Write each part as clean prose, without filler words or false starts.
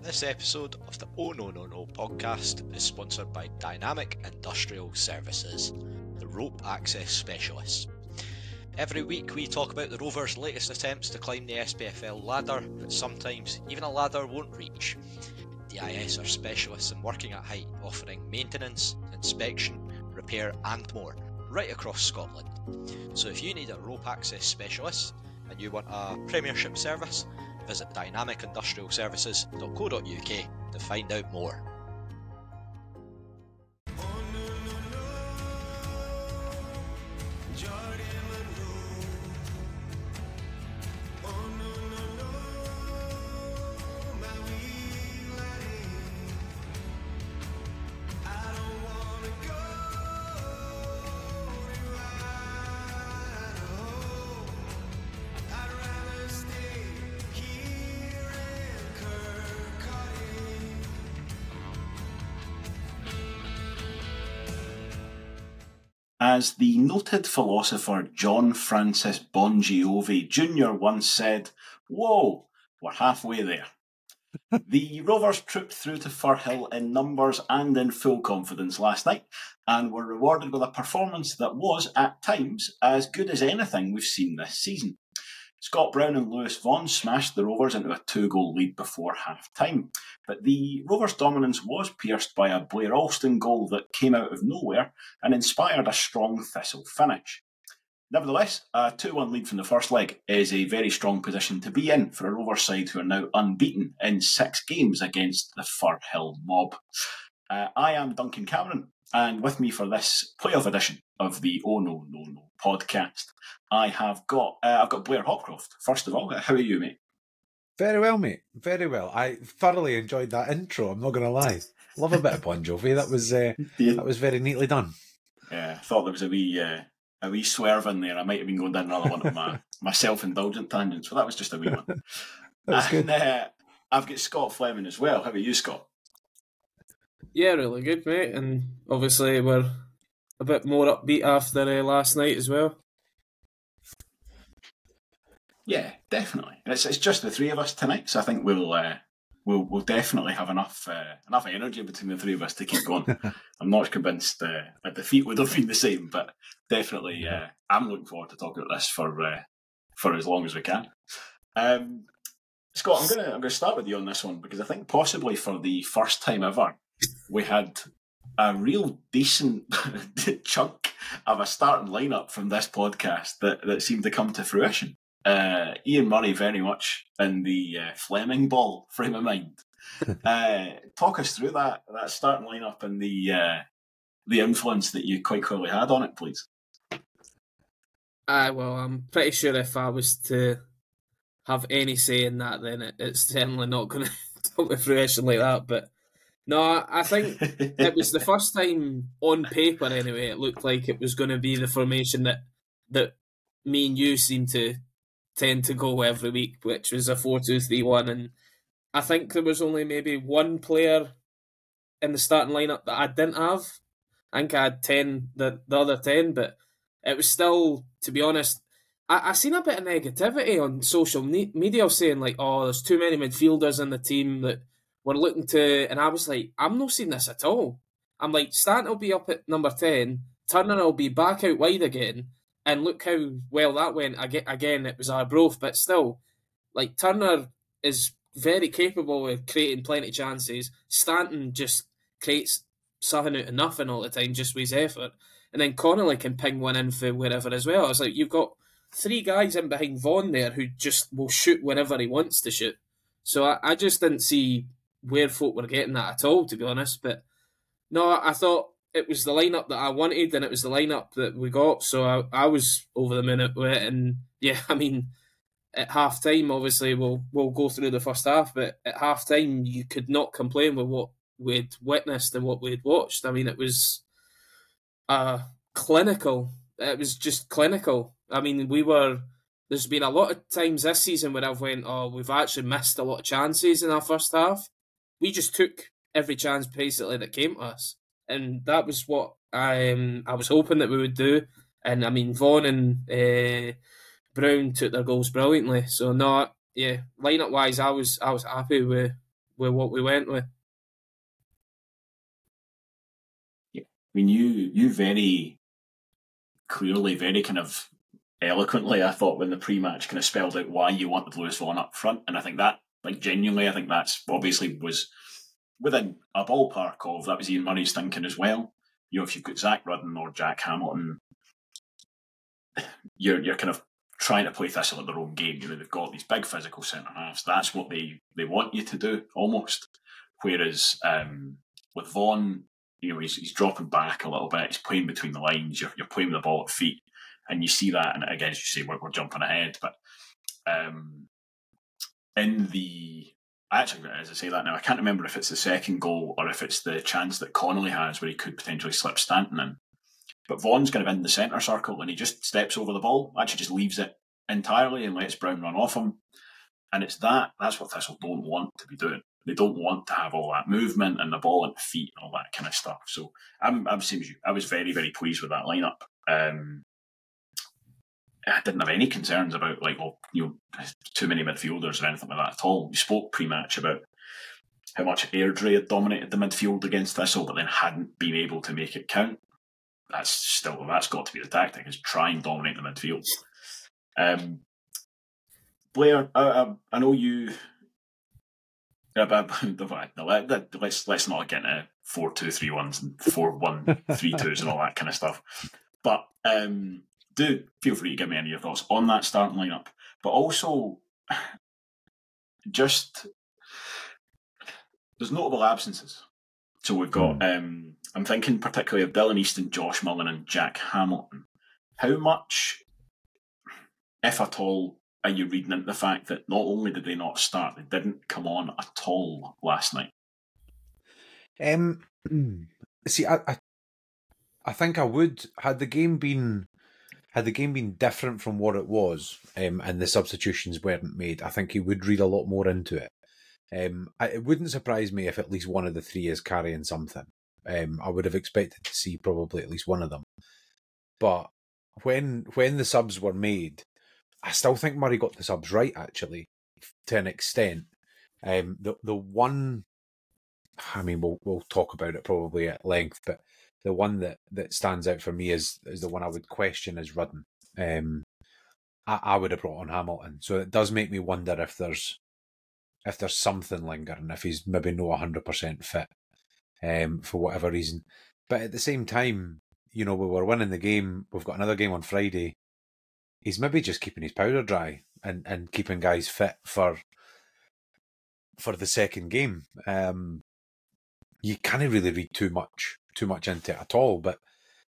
This episode of the Oh No No No podcast is sponsored by Dynamic Industrial Services, the rope access specialists. Every week we talk about the Rovers' latest attempts to climb the SPFL ladder, but sometimes even a ladder won't reach. DIS are specialists in working at height, offering maintenance, inspection, repair and more, right across Scotland. So if you need a rope access specialist and you want a premiership service, visit dynamicindustrialservices.co.uk to find out more. As the noted philosopher John Francis Bon Jovi Jr. once said, "Whoa, we're halfway there." The Rovers trooped through to Firhill in numbers and in full confidence last night, and were rewarded with a performance that was, at times, as good as anything we've seen this season. Scott Brown and Lewis Vaughan smashed the Rovers into a 2-goal lead before half-time, but the Rovers' dominance was pierced by a Blair Alston goal that came out of nowhere and inspired a strong Thistle finish. Nevertheless, a 2-1 lead from the first leg is a very strong position to be in for a Rovers side who are now unbeaten in 6 games against the Firhill mob. I am Duncan Cameron, and with me for this playoff edition of the Oh No No No podcast, I've got Blair Hopcroft. First of all, how are you, mate? Very well, mate. Very well. I thoroughly enjoyed that intro. I'm not going to lie. Love a bit of Bon Jovi. That was very neatly done. Yeah, I thought there was a wee swerve in there. I might have been going down another one of my self-indulgent tangents, but that was just a wee one. That was good. I've got Scott Fleming as well. How about you, Scott? Yeah, really good, mate. And obviously we're a bit more upbeat after last night as well. Yeah, definitely. It's just the three of us tonight, so I think we'll definitely have enough energy between the three of us to keep going. I'm not convinced that the defeat would have been the same, but definitely I'm looking forward to talking about this for as long as we can. Scott, I'm gonna start with you on this one because I think possibly for the first time ever we had a real decent chunk of a starting lineup from this podcast that seemed to come to fruition. Ian Murray very much in the Fleming ball frame of mind. Talk us through that starting lineup and the influence that you quite clearly had on it, please. Well, I'm pretty sure if I was to have any say in that, then it's certainly not going to come to fruition like that. But no, I think it was the first time on paper anyway, it looked like it was going to be the formation that me and you seem to tend to go every week, which was a 4-2-3-1, and I think there was only maybe one player in the starting lineup that I didn't have. I think I had 10, the other 10, but it was still, to be honest, I seen a bit of negativity on social media saying like, oh, there's too many midfielders in the team that we're looking to, and I was like, I'm not seeing this at all. I'm like, Stanton will be up at number 10, Turner will be back out wide again, and look how well that went. Again, it was Arbroath, but still, like, Turner is very capable of creating plenty of chances. Stanton just creates something out of nothing all the time, just with his effort. And then Connolly can ping one in for wherever as well. It's like, you've got 3 guys in behind Vaughan there who just will shoot whenever he wants to shoot. So I just didn't see where folk were getting that at all, to be honest. But no, I thought it was the lineup that I wanted, and it was the lineup that we got. So I was over the minute with it. And yeah, I mean, at half time, obviously, we'll go through the first half, but at half time, you could not complain with what we'd witnessed and what we'd watched. I mean, it was clinical. It was just clinical. I mean, there's been a lot of times this season where I've went, oh, we've actually missed a lot of chances in our first half. We just took every chance basically that came to us. And that was what I was hoping that we would do. And I mean, Vaughan and Brown took their goals brilliantly. So no, yeah, lineup wise, I was happy with with what we went with. Yeah. I mean, you very clearly, very kind of eloquently, I thought, when the pre-match kind of spelled out why you wanted Lewis Vaughan up front, and I think that, like, genuinely, I think that's obviously was within a ballpark of that was Ian Murray's thinking as well. You know, if you've got Zach Rudden or Jack Hamilton, you're kind of trying to play Thistle at their own game. You know, they've got these big physical centre halves. That's what they want you to do, almost. Whereas with Vaughan, you know, he's dropping back a little bit. He's playing between the lines. You're playing with the ball at feet, and you see that. And again, as you say, we're jumping ahead, but in the actually, as I say that now, I can't remember if it's the second goal or if it's the chance that Connolly has where he could potentially slip Stanton in. But Vaughan's kind of in the centre circle and he just steps over the ball, actually just leaves it entirely and lets Brown run off him. And it's that's what Thistle don't want to be doing. They don't want to have all that movement and the ball at the feet and all that kind of stuff. So I'm the same as you. I was very, very pleased with that lineup. I didn't have any concerns about too many midfielders or anything like that at all. We spoke pre-match about how much Airdrie had dominated the midfield against Thistle, but then hadn't been able to make it count. That's got to be the tactic, is try and dominate the midfield. Blair, I know you. Let's not get into 4-2-3-1s and 4-1-3-2s and all that kind of stuff. But do feel free to give me any of your thoughts on that starting lineup. But also, just there's notable absences. So we've got. I'm thinking particularly of Dylan Easton, Josh Mullen, and Jack Hamilton. How much, if at all, are you reading into the fact that not only did they not start, they didn't come on at all last night? See, I think I would, had the game been different from what it was, and the substitutions weren't made, I think you would read a lot more into it. It wouldn't surprise me if at least one of the three is carrying something. I would have expected to see probably at least one of them. But when the subs were made, I still think Murray got the subs right, actually, to an extent. The one, I mean, we'll talk about it probably at length, but the one that stands out for me is the one I would question is Rudden. I would have brought on Hamilton, so it does make me wonder if there's something lingering, if he's maybe not 100% fit for whatever reason. But at the same time, you know, we were winning the game. We've got another game on Friday. He's maybe just keeping his powder dry and keeping guys fit for the second game. You can't really read too much into it at all. But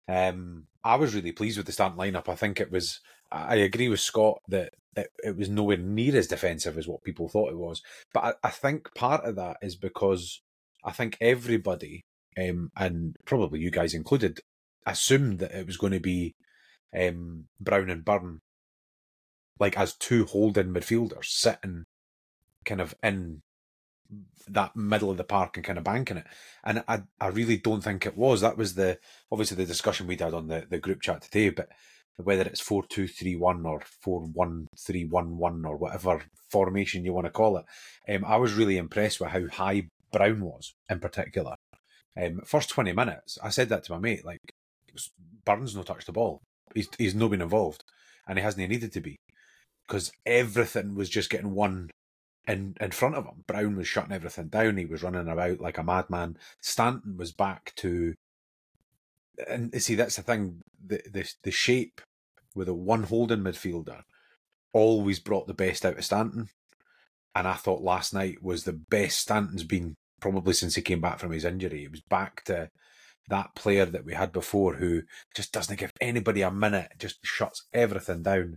I was really pleased with the starting lineup. I think I agree with Scott that it was nowhere near as defensive as what people thought it was. But I think part of that is because I think everybody, and probably you guys included, assumed that it was going to be Brown and Byrne, like as two holding midfielders sitting kind of in that middle of the park and kind of banking it. And I really don't think it was. That was obviously the discussion we'd had on the group chat today, but whether it's 4-2-3-1 or 4-1-3-1-1 or whatever formation you want to call it, I was really impressed with how high Brown was in particular. First 20 minutes, I said that to my mate, like, Byrne's not touched the ball. He's not been involved, and he hasn't needed to be, because everything was just getting won in front of him. Brown was shutting everything down. He was running about like a madman. Stanton was back to, and see, that's the thing, the shape with a one holding midfielder always brought the best out of Stanton. And I thought last night was the best Stanton's been probably since he came back from his injury. He was back to that player that we had before who just doesn't give anybody a minute, just shuts everything down.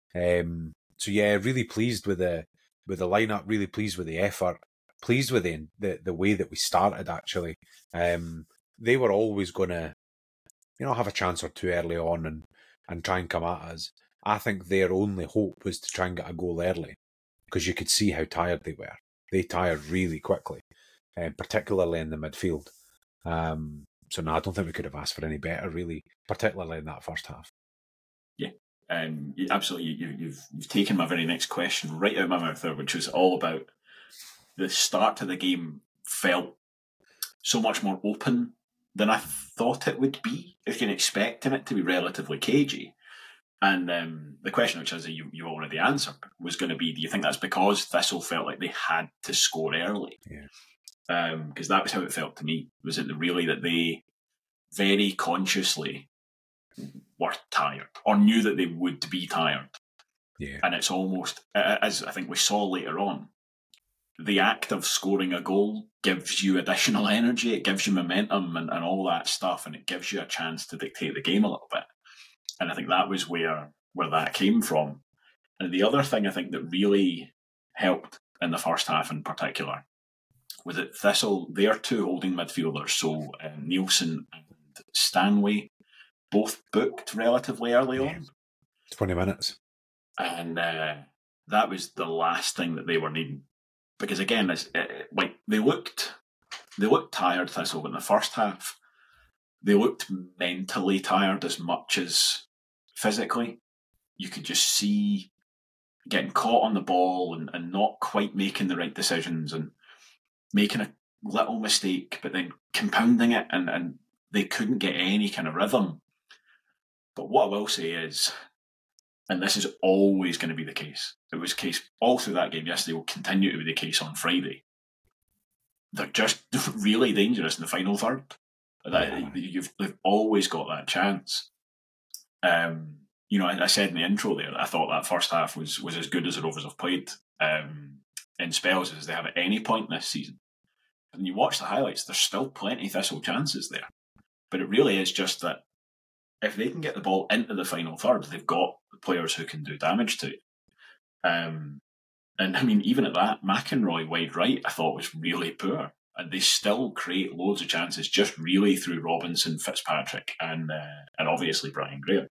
So yeah, really pleased with the lineup, really pleased with the effort, pleased with the way that we started, actually. They were always going to, have a chance or two early on and try and come at us. I think their only hope was to try and get a goal early, because you could see how tired they were. They tired really quickly, particularly in the midfield. So no, I don't think we could have asked for any better, really, particularly in that first half. Yeah, absolutely. You've taken my very next question right out of my mouth there, which was all about the start to the game felt so much more open than I thought it would be. If you're expecting it to be relatively cagey. And the question, which as you already answered, was going to be, do you think that's because Thistle felt like they had to score early? Yeah. Because that was how it felt to me. Was it really that they very consciously were tired or knew that they would be tired? Yeah. And it's almost, as I think we saw later on, the act of scoring a goal gives you additional energy, it gives you momentum and all that stuff, and it gives you a chance to dictate the game a little bit. And I think that was where that came from. And the other thing I think that really helped in the first half in particular was that Thistle, their two holding midfielders, so Nielsen and Stanway, both booked relatively early on. 20 minutes. And that was the last thing that they were needing. Because again, they looked tired, Thistle, in the first half. They looked mentally tired as much as physically. You could just see getting caught on the ball and not quite making the right decisions and making a little mistake, but then compounding it, and they couldn't get any kind of rhythm. But what I will say is, and this is always going to be the case, it was the case all through that game yesterday, will continue to be the case on Friday. They're just really dangerous in the final third. They've always got that chance. I said in the intro there that I thought that first half was as good as the Rovers have played in spells as they have at any point this season. And you watch the highlights, there's still plenty Thistle chances there. But it really is just that if they can get the ball into the final third, they've got the players who can do damage to it. And I mean, even at that, McInroy wide right, I thought was really poor. And they still create loads of chances just really through Robinson, Fitzpatrick, and obviously Brian Graham.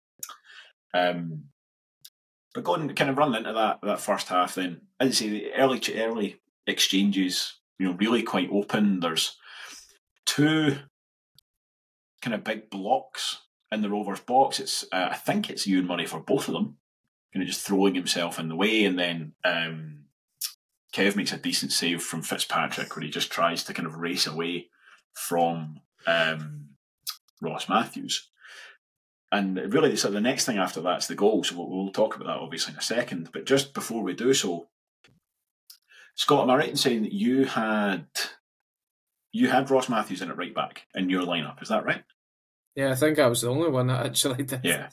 But going kind of running into that first half, then I'd say the early exchanges, really quite open. There's two kind of big blocks in the Rovers box. It's I think it's Ewan Murray for both of them, kind of just throwing himself in the way, and then Kev makes a decent save from Fitzpatrick where he just tries to kind of race away from Ross Matthews. And really, so the next thing after that's the goal. So we'll talk about that obviously in a second. But just before we do so, Scott, am I right in saying that you had Ross Matthews in at right back in your lineup? Is that right? Yeah, I think I was the only one that actually did. Yeah.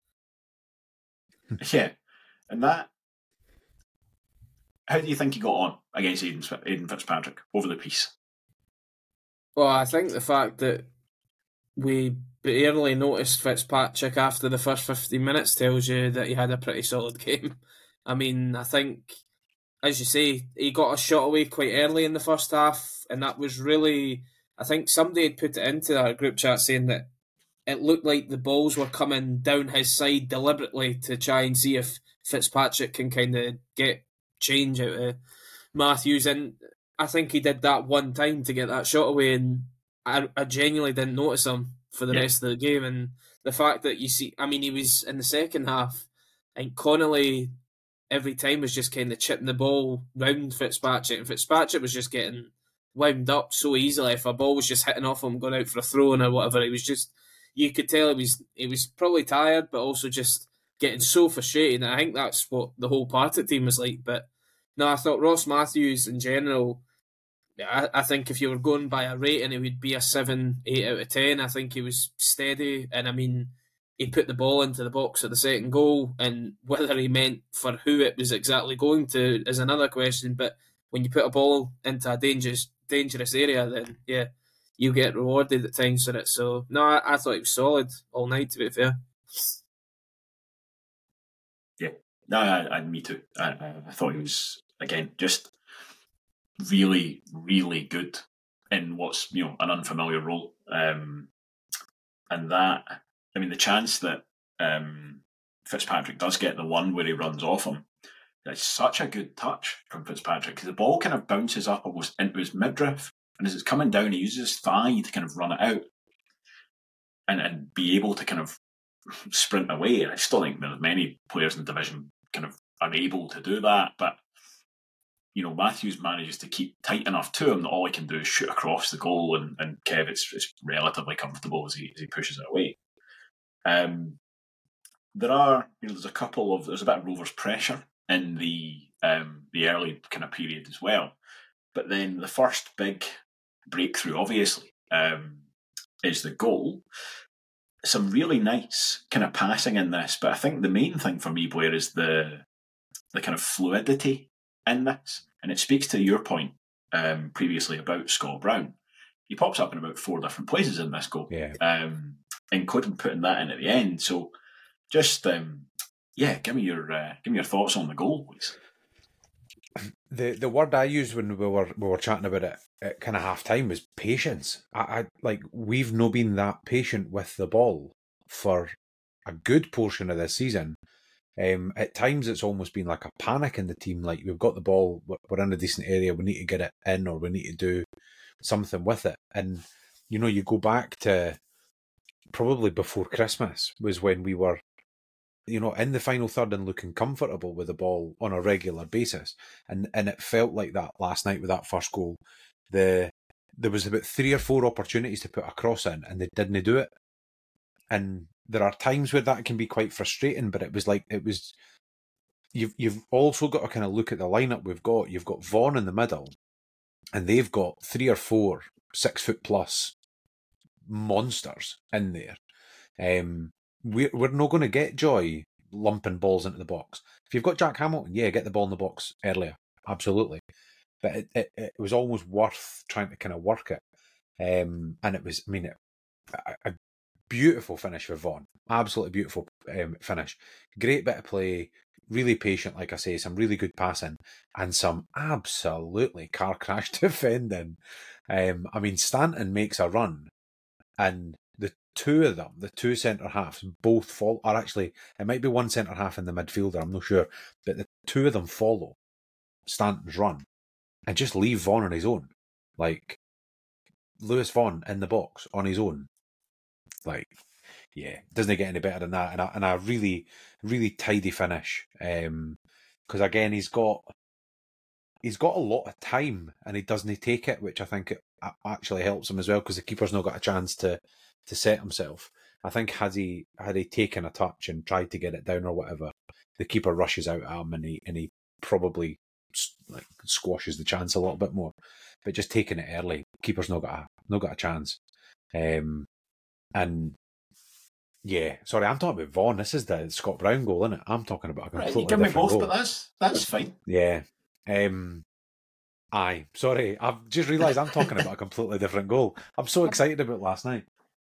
Yeah. And that, how do you think he got on against Aidan Fitzpatrick over the piece? Well, I think the fact that we barely noticed Fitzpatrick after the first 15 minutes tells you that he had a pretty solid game. I mean, I think, as you say, he got a shot away quite early in the first half, and that was really, I think somebody had put it into our group chat saying that it looked like the balls were coming down his side deliberately to try and see if Fitzpatrick can kind of get change out of Matthews, and I think he did that one time to get that shot away, and I genuinely didn't notice him for the rest of the game. And the fact that you see, I mean, he was in the second half, and Connolly every time was just kind of chipping the ball round Fitzpatrick, and Fitzpatrick was just getting wound up so easily. If a ball was just hitting off him, going out for a throw-in or whatever, he was just, you could tell he was probably tired, but also just getting so frustrated. And I think that's what the whole Partick team was like. But no, I thought Ross Matthews in general, I think if you were going by a rating, it would be a 7, 8 out of 10. I think he was steady, and I mean, he put the ball into the box at the second goal, and whether he meant for who it was exactly going to is another question. But when you put a ball into a dangerous area, then yeah, you get rewarded at times for it. So no, I thought he was solid all night, to be fair. Yeah, no, me too. I thought he was, again, just really, really good in what's an unfamiliar role, and that, I mean, the chance that Fitzpatrick does get the one where he runs off him, it's such a good touch from Fitzpatrick because the ball kind of bounces up almost into his midriff, and as it's coming down, he uses his thigh to kind of run it out and be able to kind of sprint away. I still think that many players in the division kind of are able to do that, but Matthews manages to keep tight enough to him that all he can do is shoot across the goal, and Kev, it's relatively comfortable as he pushes it away. There's a bit of Rovers pressure in the early kind of period as well, but then the first big breakthrough, obviously, is the goal. Some really nice kind of passing in this, but I think the main thing for me, Blair, is the kind of fluidity in this, and it speaks to your point previously about Scott Brown. He pops up in about 4 different places in this goal, including putting that in at the end. So, just give me your thoughts on the goal, please. The word I used when we were chatting about it at kind of half time was patience. I like, we've not been that patient with the ball for a good portion of this season. At times it's almost been like a panic in the team. Like, we've got the ball, we're in a decent area, we need to get it in, or we need to do something with it. And you go back to probably before Christmas was when we were in the final third and looking comfortable with the ball on a regular basis. And it felt like that last night with that first goal. There was about 3 or 4 opportunities to put a cross in, and they didn't do it. And there are times where that can be quite frustrating, but you've also got to kind of look at the lineup we've got. You've got Vaughan in the middle, and they've got 3 or 4 6-foot+ monsters in there. We're not going to get joy lumping balls into the box. If you've got Jack Hamilton, get the ball in the box earlier, absolutely. But it was almost worth trying to kind of work it. And it was, a beautiful finish for Vaughan. Absolutely beautiful finish. Great bit of play, really patient, like I say, some really good passing, and some absolutely car crash defending. Stanton makes a run, and the two of them, the 2 centre halves, both fall. Or actually, it might be 1 centre half in the midfielder, I'm not sure, but the 2 of them follow Stanton's run and just leave Vaughan on his own. Like, Lewis Vaughan in the box on his own. Like, doesn't get any better than that. And a really, really tidy finish. Because again, he's got a lot of time, and he doesn't take it, which I think it actually helps him as well, because the keeper's not got a chance to set himself. I think had he taken a touch and tried to get it down or whatever, the keeper rushes out at him, and he probably squashes the chance a little bit more. But just taking it early, keeper's not got a chance. Sorry, I'm talking about Vaughan. This is the Scott Brown goal, isn't it? I'm talking about a completely you give me both, goal. But that's fine. Yeah. Aye. Sorry, I've just realised I'm talking about a completely different goal. I'm so excited about last night.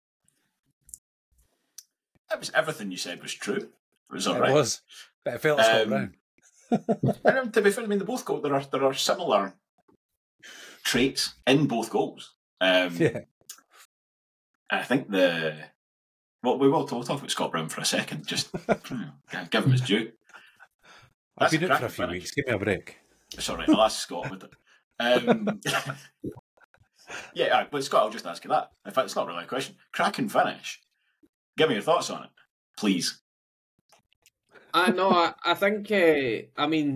That was everything you said was true. It was all right. It was, but it felt like Scott Brown. And to be fair, they both go. There are similar traits in both goals. I think we'll talk about Scott Brown for a second. Just give him his due. I've been out for a few weeks. Give me a break. It's all right. I'll ask Scott about it. But Scott, I'll just ask you that. In fact, it's not really a question. Cracking finish. Give me your thoughts on it, please. I think, it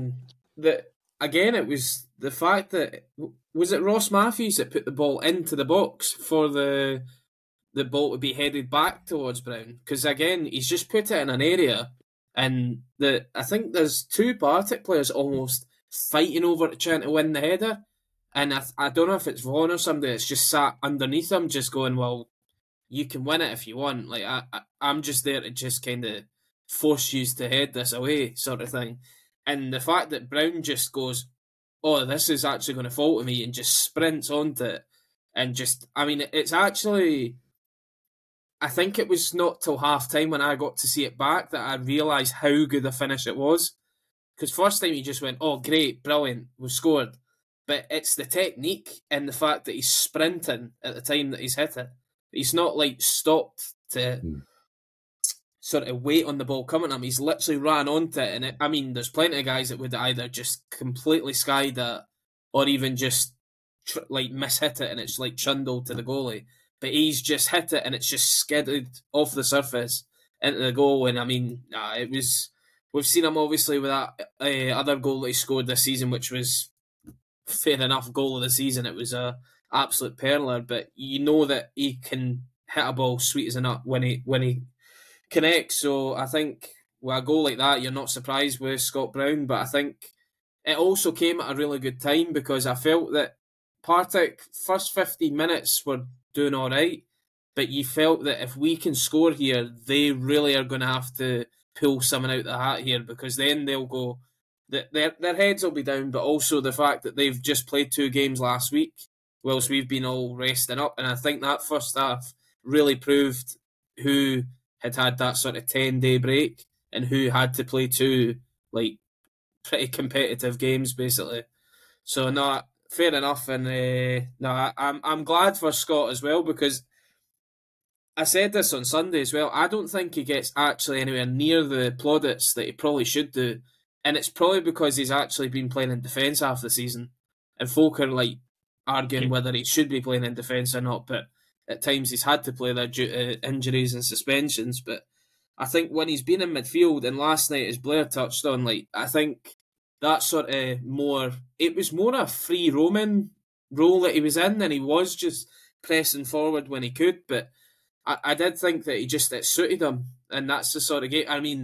was the fact that, was it Ross Matthews that put the ball into the box for the ball to be headed back towards Brown? Because again, he's just put it in an area, and I think there's 2 Partick players almost fighting over it, trying to win the header, and I don't know if it's Vaughan or somebody that's just sat underneath him, just going, well, you can win it if you want. Like, I'm just there to just kind of force you to head this away, sort of thing. And the fact that Brown just goes, oh, this is actually going to fall to me, and just sprints onto it, and just, it's actually, I think it was not till half time when I got to see it back that I realised how good a finish it was. Because first time you just went, oh, great, brilliant, we've scored. But it's the technique and the fact that he's sprinting at the time that he's hit it. He's not stopped to sort of wait on the ball coming at him. He's literally ran onto it. And there's plenty of guys that would either just completely skied it or even just miss-hit it, and it's trundled to the goalie. But he's just hit it, and it's just skidded off the surface into the goal. And it was, we've seen him obviously with that other goal that he scored this season, which was fair enough, goal of the season. It was a absolute perler, but you know that he can hit a ball sweet as a nut when he connects. So I think with a goal like that, you're not surprised with Scott Brown. But I think it also came at a really good time because I felt that Partick first 15 minutes were doing all right, but you felt that if we can score here, they really are going to have to pull someone out the hat here, because then they'll go, their heads will be down, but also the fact that they've just played 2 games last week whilst we've been all resting up. And I think that first half really proved who had that sort of 10-day break and who had to play 2 like pretty competitive games basically. So no, fair enough, and I'm glad for Scott as well, because I said this on Sunday as well. I don't think he gets actually anywhere near the plaudits that he probably should do, and it's probably because he's actually been playing in defence half the season, and folk are like arguing whether he should be playing in defence or not. But at times he's had to play there due to injuries and suspensions. But I think when he's been in midfield, and last night, as Blair touched on, like I think that sort of it was more a free roaming role that he was in than he was just pressing forward when he could. But I did think that it suited him, and that's the sort of game. I mean,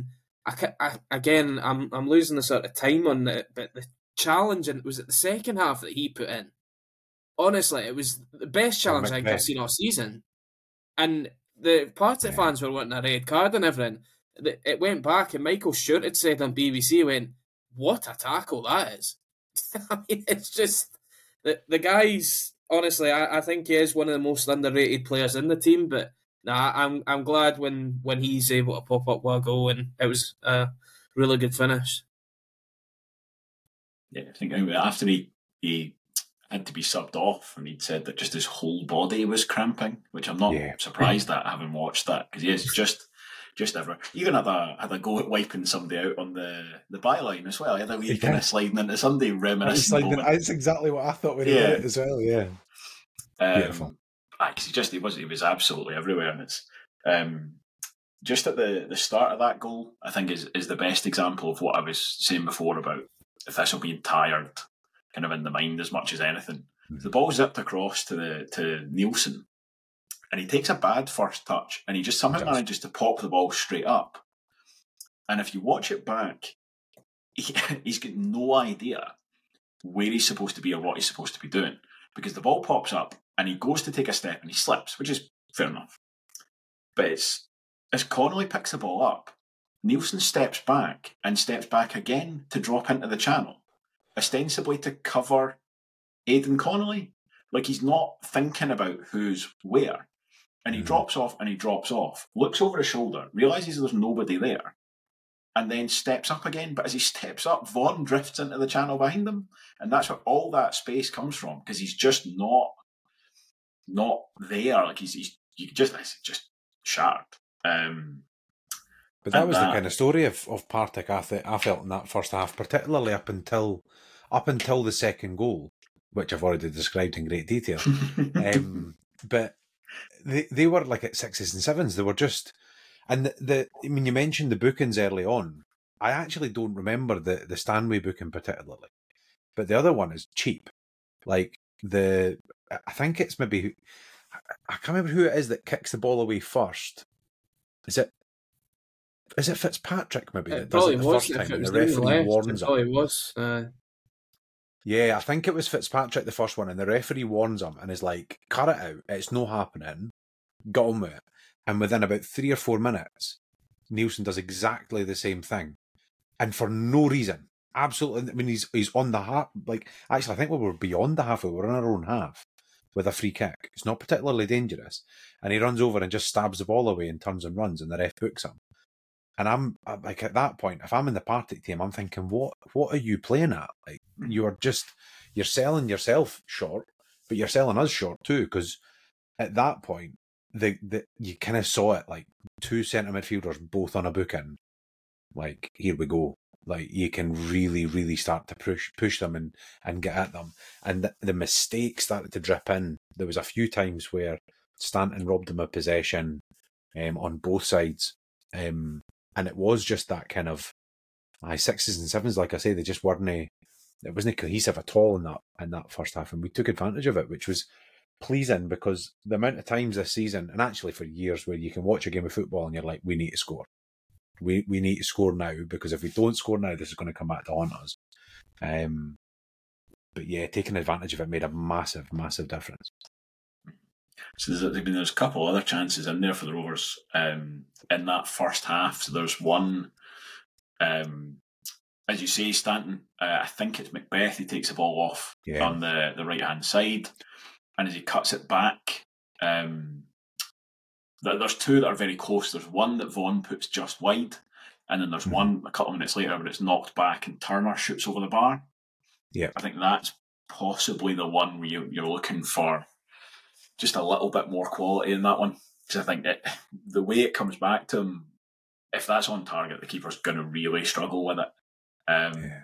I'm losing the sort of time on it, but the challenge, and it was at the second half that he put in. Honestly, it was the best challenge I think I've seen all season, and the Partick fans were wanting a red card and everything. It went back, and Michael Stewart had said on BBC, went, "What a tackle that is!" I mean, it's just the guy's. Honestly, I think he is one of the most underrated players in the team. But I'm glad when he's able to pop up with a goal, and it was a really good finish. Yeah, I think after he had to be subbed off, and he'd said that just his whole body was cramping, which I'm not surprised at, having watched that, because he is just everywhere. Even had a go at wiping somebody out on the byline as well. He had a wee kind of sliding into Sunday reminiscent moment. That's exactly what I thought when he did it as well. Yeah, beautiful. Because he was absolutely everywhere, and it's just at the start of that goal, I think is the best example of what I was saying before about Thistle being tired, kind of in the mind as much as anything. Mm-hmm. The ball zipped across to Nielsen, and he takes a bad first touch, and he just somehow manages to pop the ball straight up. And if you watch it back, he's got no idea where he's supposed to be or what he's supposed to be doing, because the ball pops up and he goes to take a step and he slips, which is fair enough. But as Connolly picks the ball up, Nielsen steps back again to drop into the channel, ostensibly to cover Aidan Connolly. Like, he's not thinking about who's where. And he drops off, looks over his shoulder, realises there's nobody there, and then steps up again. But as he steps up, Vaughan drifts into the channel behind him. And that's where all that space comes from, because he's just not there. Like, he's just shattered. But that was the kind of story of Partick I felt in that first half, particularly up until the second goal, which I've already described in great detail. But they were like at sixes and sevens. They were just, and you mentioned the bookings early on. I actually don't remember the Stanway booking particularly, but the other one is cheap. Like I think it's maybe, I can't remember who it is that kicks the ball away first. Is it Fitzpatrick maybe that does it the first time and the referee warns him? It was. Yeah, I think it was Fitzpatrick the first one, and the referee warns him and is like, "Cut it out, it's no happening, get on with it." And within about 3 or 4 minutes, Nielsen does exactly the same thing, and for no reason, absolutely. I mean, he's on the half. Like, actually, I think we were beyond the halfway. We're in our own half with a free kick. It's not particularly dangerous, and he runs over and just stabs the ball away and turns and runs, and the ref books him. And I'm like, at that point, if I'm in the Partick team, I'm thinking, what are you playing at? Like, you're selling yourself short, but you're selling us short too, because at that point, you kind of saw it, like 2 centre midfielders both on a booking. Like, here we go. Like, you can really, really start to push them and get at them. And the mistakes started to drip in. There was a few times where Stanton robbed them of possession on both sides. And it was just that kind of sixes and sevens, like I say, they just weren't cohesive at all in that first half, and we took advantage of it, which was pleasing, because the amount of times this season, and actually for years, where you can watch a game of football and you're like, we need to score. We need to score now, because if we don't score now, this is going to come back to haunt us. But yeah, taking advantage of it made a massive, massive difference. So there's a couple other chances in there for the Rovers in that first half. So there's one, as you say, Stanton, I think it's Macbeth, he takes the ball off on the right-hand side, and as he cuts it back, there's two that are very close. There's one that Vaughan puts just wide, and then there's one a couple of minutes later where it's knocked back and Turner shoots over the bar. Yeah, I think that's possibly the one where you're looking for just a little bit more quality in that one. Because I think the way it comes back to him, if that's on target, the keeper's going to really struggle with it. And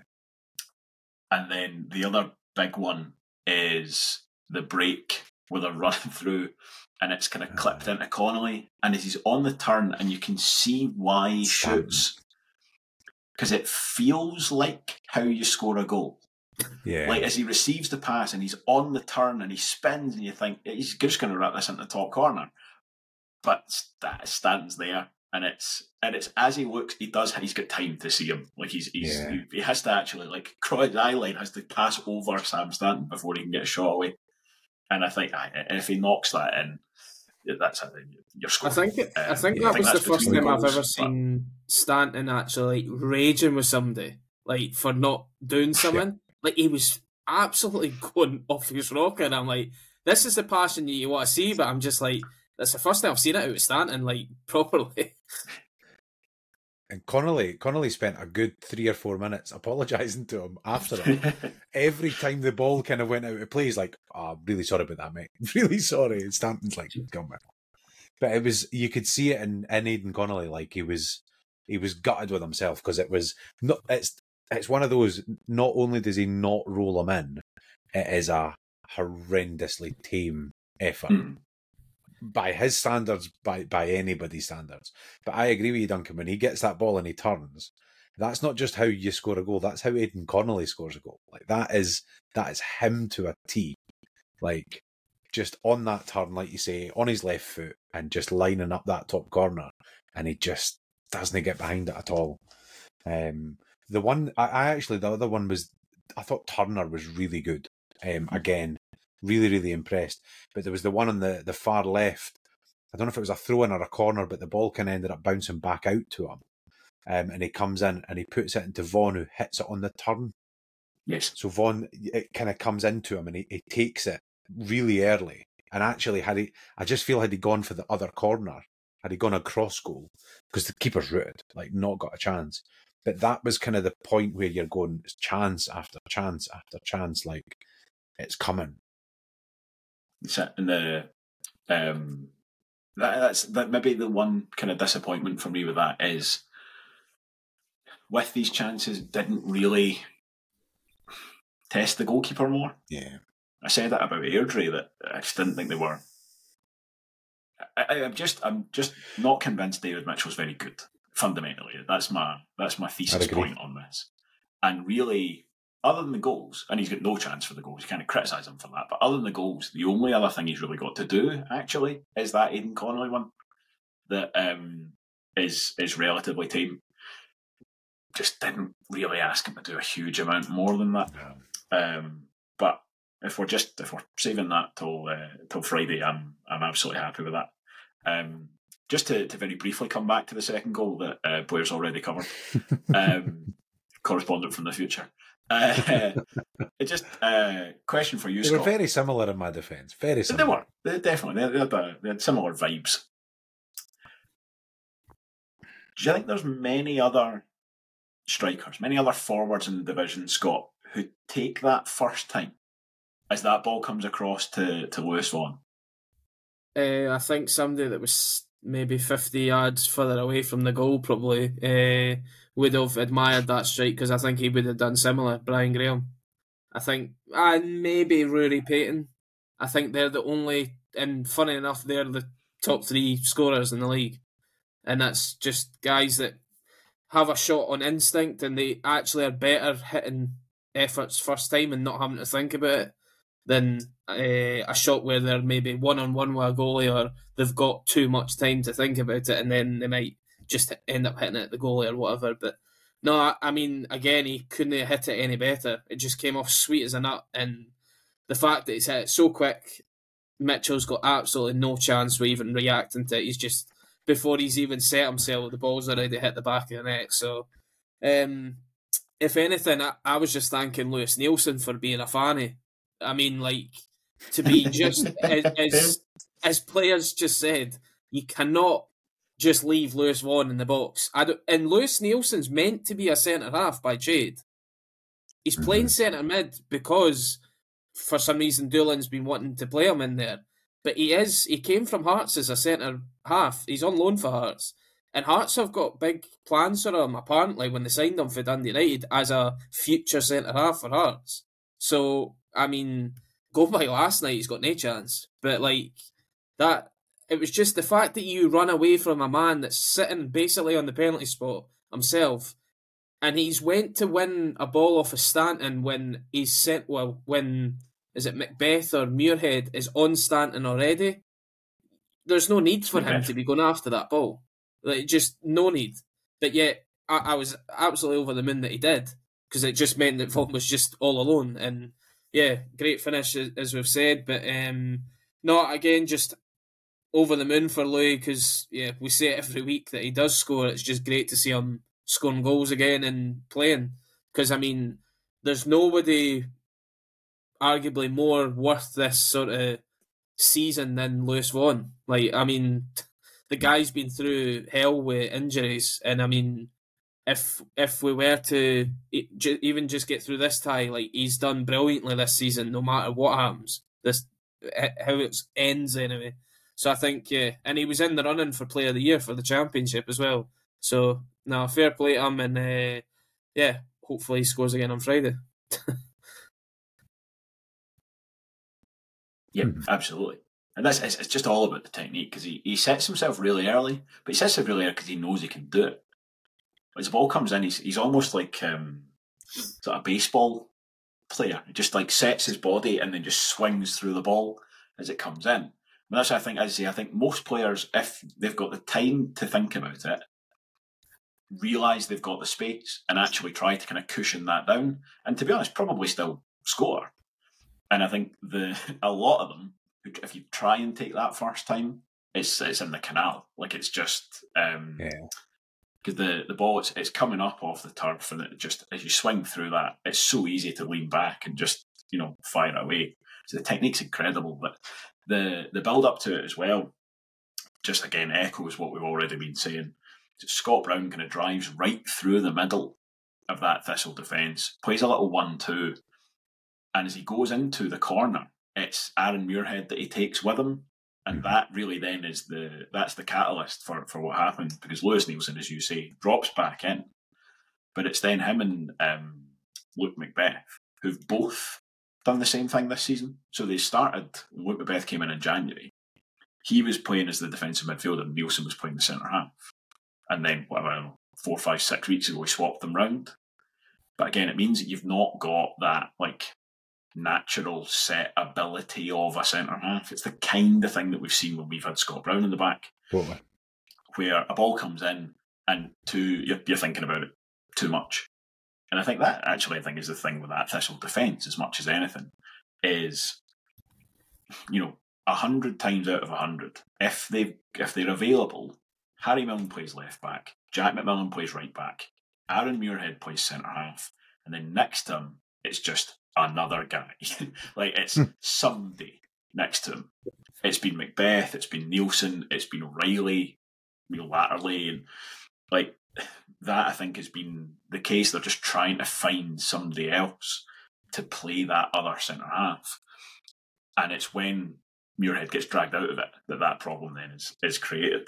then the other big one is the break where they're running through and it's kind of clipped into Connolly, and as he's on the turn, and you can see why he shoots, because it feels like how you score a goal. Yeah. Like as he receives the pass and he's on the turn and he spins, and you think he's just going to wrap this into the top corner, but that stands there, and it's as he looks, he's got time to see him. Like he has to actually, like, his eye line has to pass over Sam Stanton before he can get a shot away. And I think if he knocks that in, that's you're scoring. I think that was the first time I've ever seen Stanton actually raging with somebody, like, for not doing something. Yeah. Like, he was absolutely going off his rocker, and I'm like, this is the passion you want to see, but I'm just like, that's the first time I've seen it out of Stanton, like, properly. And Connolly spent a good 3 or 4 minutes apologising to him after it. Every time the ball kind of went out of play, he's like, "Oh, really sorry about that, mate. Really sorry." And Stanton's like, "Come on." But it was, you could see it in Aidan Connolly, like he was gutted with himself, because it was not. It's one of those. Not only does he not roll him in, it is a horrendously tame effort. By his standards, by anybody's standards. But I agree with you, Duncan, when he gets that ball and he turns, that's not just how you score a goal, that's how Aidan Connolly scores a goal. Like, that is him to a T. Like, just on that turn, like you say, on his left foot, and just lining up that top corner, and he just doesn't get behind it at all. The other one was, I thought Turner was really good. Again, really, really impressed. But there was the one on the far left. I don't know if it was a throw-in or a corner, but the ball kind of ended up bouncing back out to him. And he comes in and he puts it into Vaughan, who hits it on the turn. Yes. So Vaughan, it kind of comes into him, and he takes it really early. And actually, I just feel had he gone for the other corner, had he gone across goal, because the keeper's rooted, like, not got a chance. But that was kind of the point where you're going, chance after chance after chance, like, it's coming. And that's maybe the one kind of disappointment for me with that is, with these chances, didn't really test the goalkeeper more. Yeah, I said that about Airdrie, that I just didn't think they were. I'm just not convinced David Mitchell's very good fundamentally. That's my thesis point on this. And really, other than the goals, and he's got no chance for the goals, you can't criticise him for that, but other than the goals, the only other thing he's really got to do, actually, is that Aidan Connolly one that is relatively tame. Just didn't really ask him to do a huge amount more than that. No. But if we're saving that till Friday, I'm absolutely happy with that. Just to very briefly come back to the second goal that Blair's already covered, correspondent from the future. Just question for you, Scott. They were very similar in my defence. Very similar. They were. Definitely. They had similar vibes. Do you think there's many other strikers, many other forwards in the division, Scott, who take that first time as that ball comes across to Lewis Vaughan? I think somebody that was maybe 50 yards further away from the goal probably would have admired that strike, because I think he would have done similar. Brian Graham, I think, and maybe Rory Payton. I think they're the only, and funny enough, they're the top 3 scorers in the league, and that's just guys that have a shot on instinct, and they actually are better hitting efforts first time and not having to think about it than a shot where they're maybe one-on-one with a goalie, or they've got too much time to think about it and then they might just end up hitting it at the goalie or whatever. But no, I mean, again, he couldn't have hit it any better. It just came off sweet as a nut, and the fact that he's hit it so quick, Mitchell's got absolutely no chance of even reacting to it. He's just, before he's even set himself, the ball's already hit the back of the net. So, if anything, I was just thanking Lewis Nielsen for being a fanny. I mean, like, to be just, as players just said, you cannot just leave Lewis Vaughan in the box. And Lewis Nielsen's meant to be a centre-half by trade. He's playing centre-mid because, for some reason, Doolan's been wanting to play him in there. But he came from Hearts as a centre-half. He's on loan for Hearts. And Hearts have got big plans for him, apparently, when they signed him for Dundee United as a future centre-half for Hearts. So, I mean, go by last night, he's got no chance. But, like, that, it was just the fact that you run away from a man that's sitting basically on the penalty spot himself, and he's went to win a ball off of Stanton when he's sent, when, is it Macbeth or Muirhead is on Stanton already? There's no need for him to be going after that ball. Like, just no need. But yet, I was absolutely over the moon that he did, because it just meant that Vaughan was just all alone. And yeah, great finish, as we've said. But no, again, just over the moon for Louis, because yeah, we say it every week that he does score. It's just great to see him scoring goals again and playing. Because, I mean, there's nobody arguably more worth this sort of season than Lewis Vaughan. Like, I mean, the guy's been through hell with injuries, and I mean, if we were to even just get through this tie, like, he's done brilliantly this season, no matter what happens. How it ends anyway. So I think, yeah, and he was in the running for Player of the Year for the Championship as well. So no, fair play to him, and yeah, hopefully he scores again on Friday. Yeah, absolutely. And it's just all about the technique, because he sets himself really early, but he sets it really early because he knows he can do it. As the ball comes in, he's almost like sort of baseball player. He just like sets his body and then just swings through the ball as it comes in. And that's what I think. As I say, I think most players, if they've got the time to think about it, realise they've got the space and actually try to kind of cushion that down. And to be honest, probably still score. And I think a lot of them, if you try and take that first time, it's in the canal. Like, it's just because the ball it's coming up off the turf, and it just, as you swing through that, it's so easy to lean back and just fire away. So the technique's incredible, but the build up to it as well, just again echoes what we've already been saying. Scott Brown kind of drives right through the middle of that Thistle defence, plays a little 1-2, and as he goes into the corner, it's Aaron Muirhead that he takes with him, and that really then is that's the catalyst for what happened, because Lewis Nielsen, as you say, drops back in, but it's then him and Luke Macbeth who've both done the same thing this season. So they started, Luke Macbeth came in January, he was playing as the defensive midfielder and Nielsen was playing the centre half, and then 4, 5, 6 weeks ago we swapped them round. But again, it means that you've not got that like natural set ability of a centre half. It's the kind of thing that we've seen when we've had Scott Brown in the back, where a ball comes in and you're thinking about it too much. And I think that actually, is the thing with that Thistle defence as much as anything is, 100 times out of 100, if they're available, Harry Milne plays left back, Jack McMillan plays right back, Aaron Muirhead plays centre half, and then next to him it's just another guy. Like, it's somebody next to him. It's been Macbeth, it's been Nielsen, it's been O'Reilly, latterly, and like that, I think, has been the case. They're just trying to find somebody else to play that other centre half, and it's when Muirhead gets dragged out of it that problem then is created.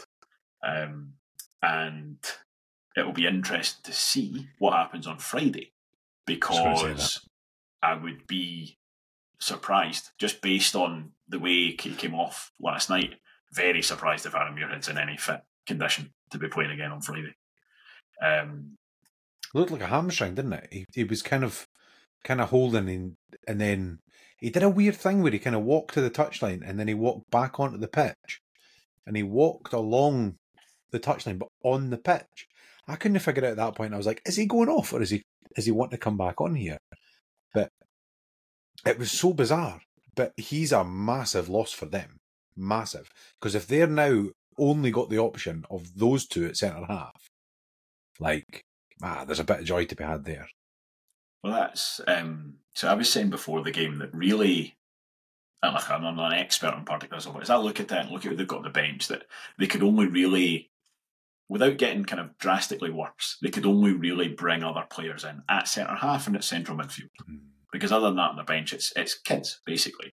And it will be interesting to see what happens on Friday, because I would be surprised, just based on the way he came off last night, very surprised if Aaron Muirhead's in any fit condition to be playing again on Friday. It looked like a hamstring, didn't it? He was kind of kind of holding, and then he did a weird thing where he kind of walked to the touchline and then he walked back onto the pitch, and he walked along the touchline but on the pitch. I couldn't figure out at that point. I was like, is he going off or is he wanting to come back on here? But it was so bizarre. But he's a massive loss for them. Massive. Because if they're now only got the option of those two at centre half, there's a bit of joy to be had there. Well, that's so I was saying before the game that really, I'm not an expert in particulars, but as I look at that and look at who they've got on the bench, that they could only really, without getting kind of drastically worse, they could only really bring other players in at centre half and at central midfield. Because other than that on the bench, it's kids basically.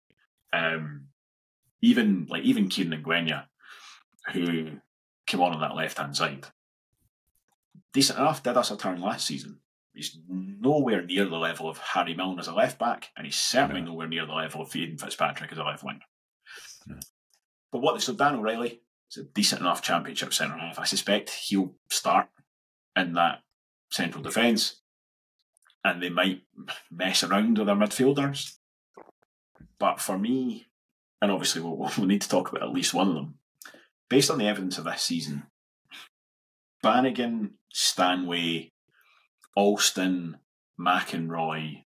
Even Kieran Ngwenya, who came on that left hand side, decent enough, did us a turn last season. He's nowhere near the level of Harry Milne as a left back, and he's certainly nowhere near the level of Aidan Fitzpatrick as a left winger. But Dan O'Reilly is a decent enough championship centre half. I suspect he'll start in that central defence, and they might mess around with their midfielders. But for me, and obviously we'll need to talk about at least one of them, based on the evidence of this season, Bannigan, Stanway, Alston, McEnroy,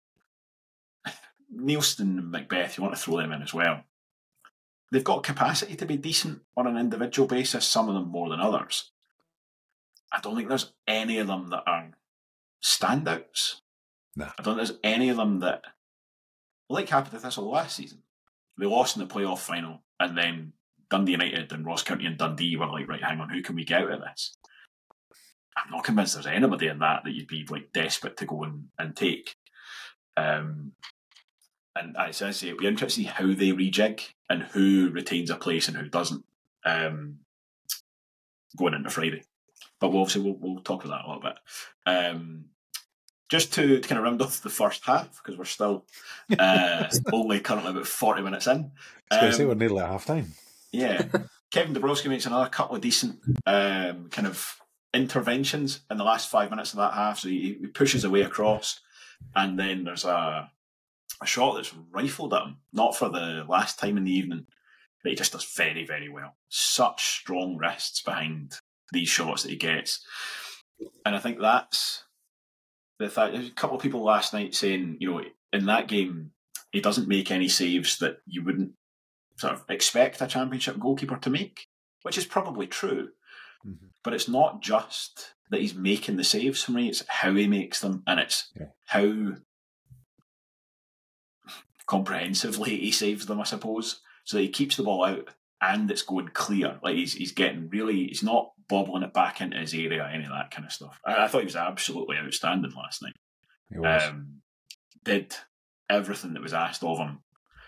Neilston and Macbeth, you want to throw them in as well. They've got capacity to be decent on an individual basis, some of them more than others. I don't think there's any of them that are standouts. No. I don't think there's any of them that, like happened to Thistle last season, they lost in the playoff final, and then Dundee United and Ross County and Dundee were like, right, hang on, who can we get out of this? I'm not convinced there's anybody in that you'd be like desperate to go and take. And as I say, it'll be interesting to see how they rejig and who retains a place and who doesn't going into Friday. But we'll talk about that a little bit. Just to kind of round off the first half, because we're still only currently about 40 minutes in. I was going to say we're nearly at half time. Yeah. Kevin Dabrowski makes another couple of decent kind of interventions in the last 5 minutes of that half. So he pushes away across, and then there's a shot that's rifled at him, not for the last time in the evening, but he just does very, very well. Such strong wrists behind these shots that he gets. And I think that's the fact. There's a couple of people last night saying, in that game, he doesn't make any saves that you wouldn't sort of expect a championship goalkeeper to make, which is probably true. Mm-hmm. But it's not just that he's making the saves for me, it's how he makes them, and it's how comprehensively he saves them, I suppose. So that he keeps the ball out and it's going clear. Like he's getting really, he's not bobbling it back into his area, any of that kind of stuff. I thought he was absolutely outstanding last night. He was. Did everything that was asked of him,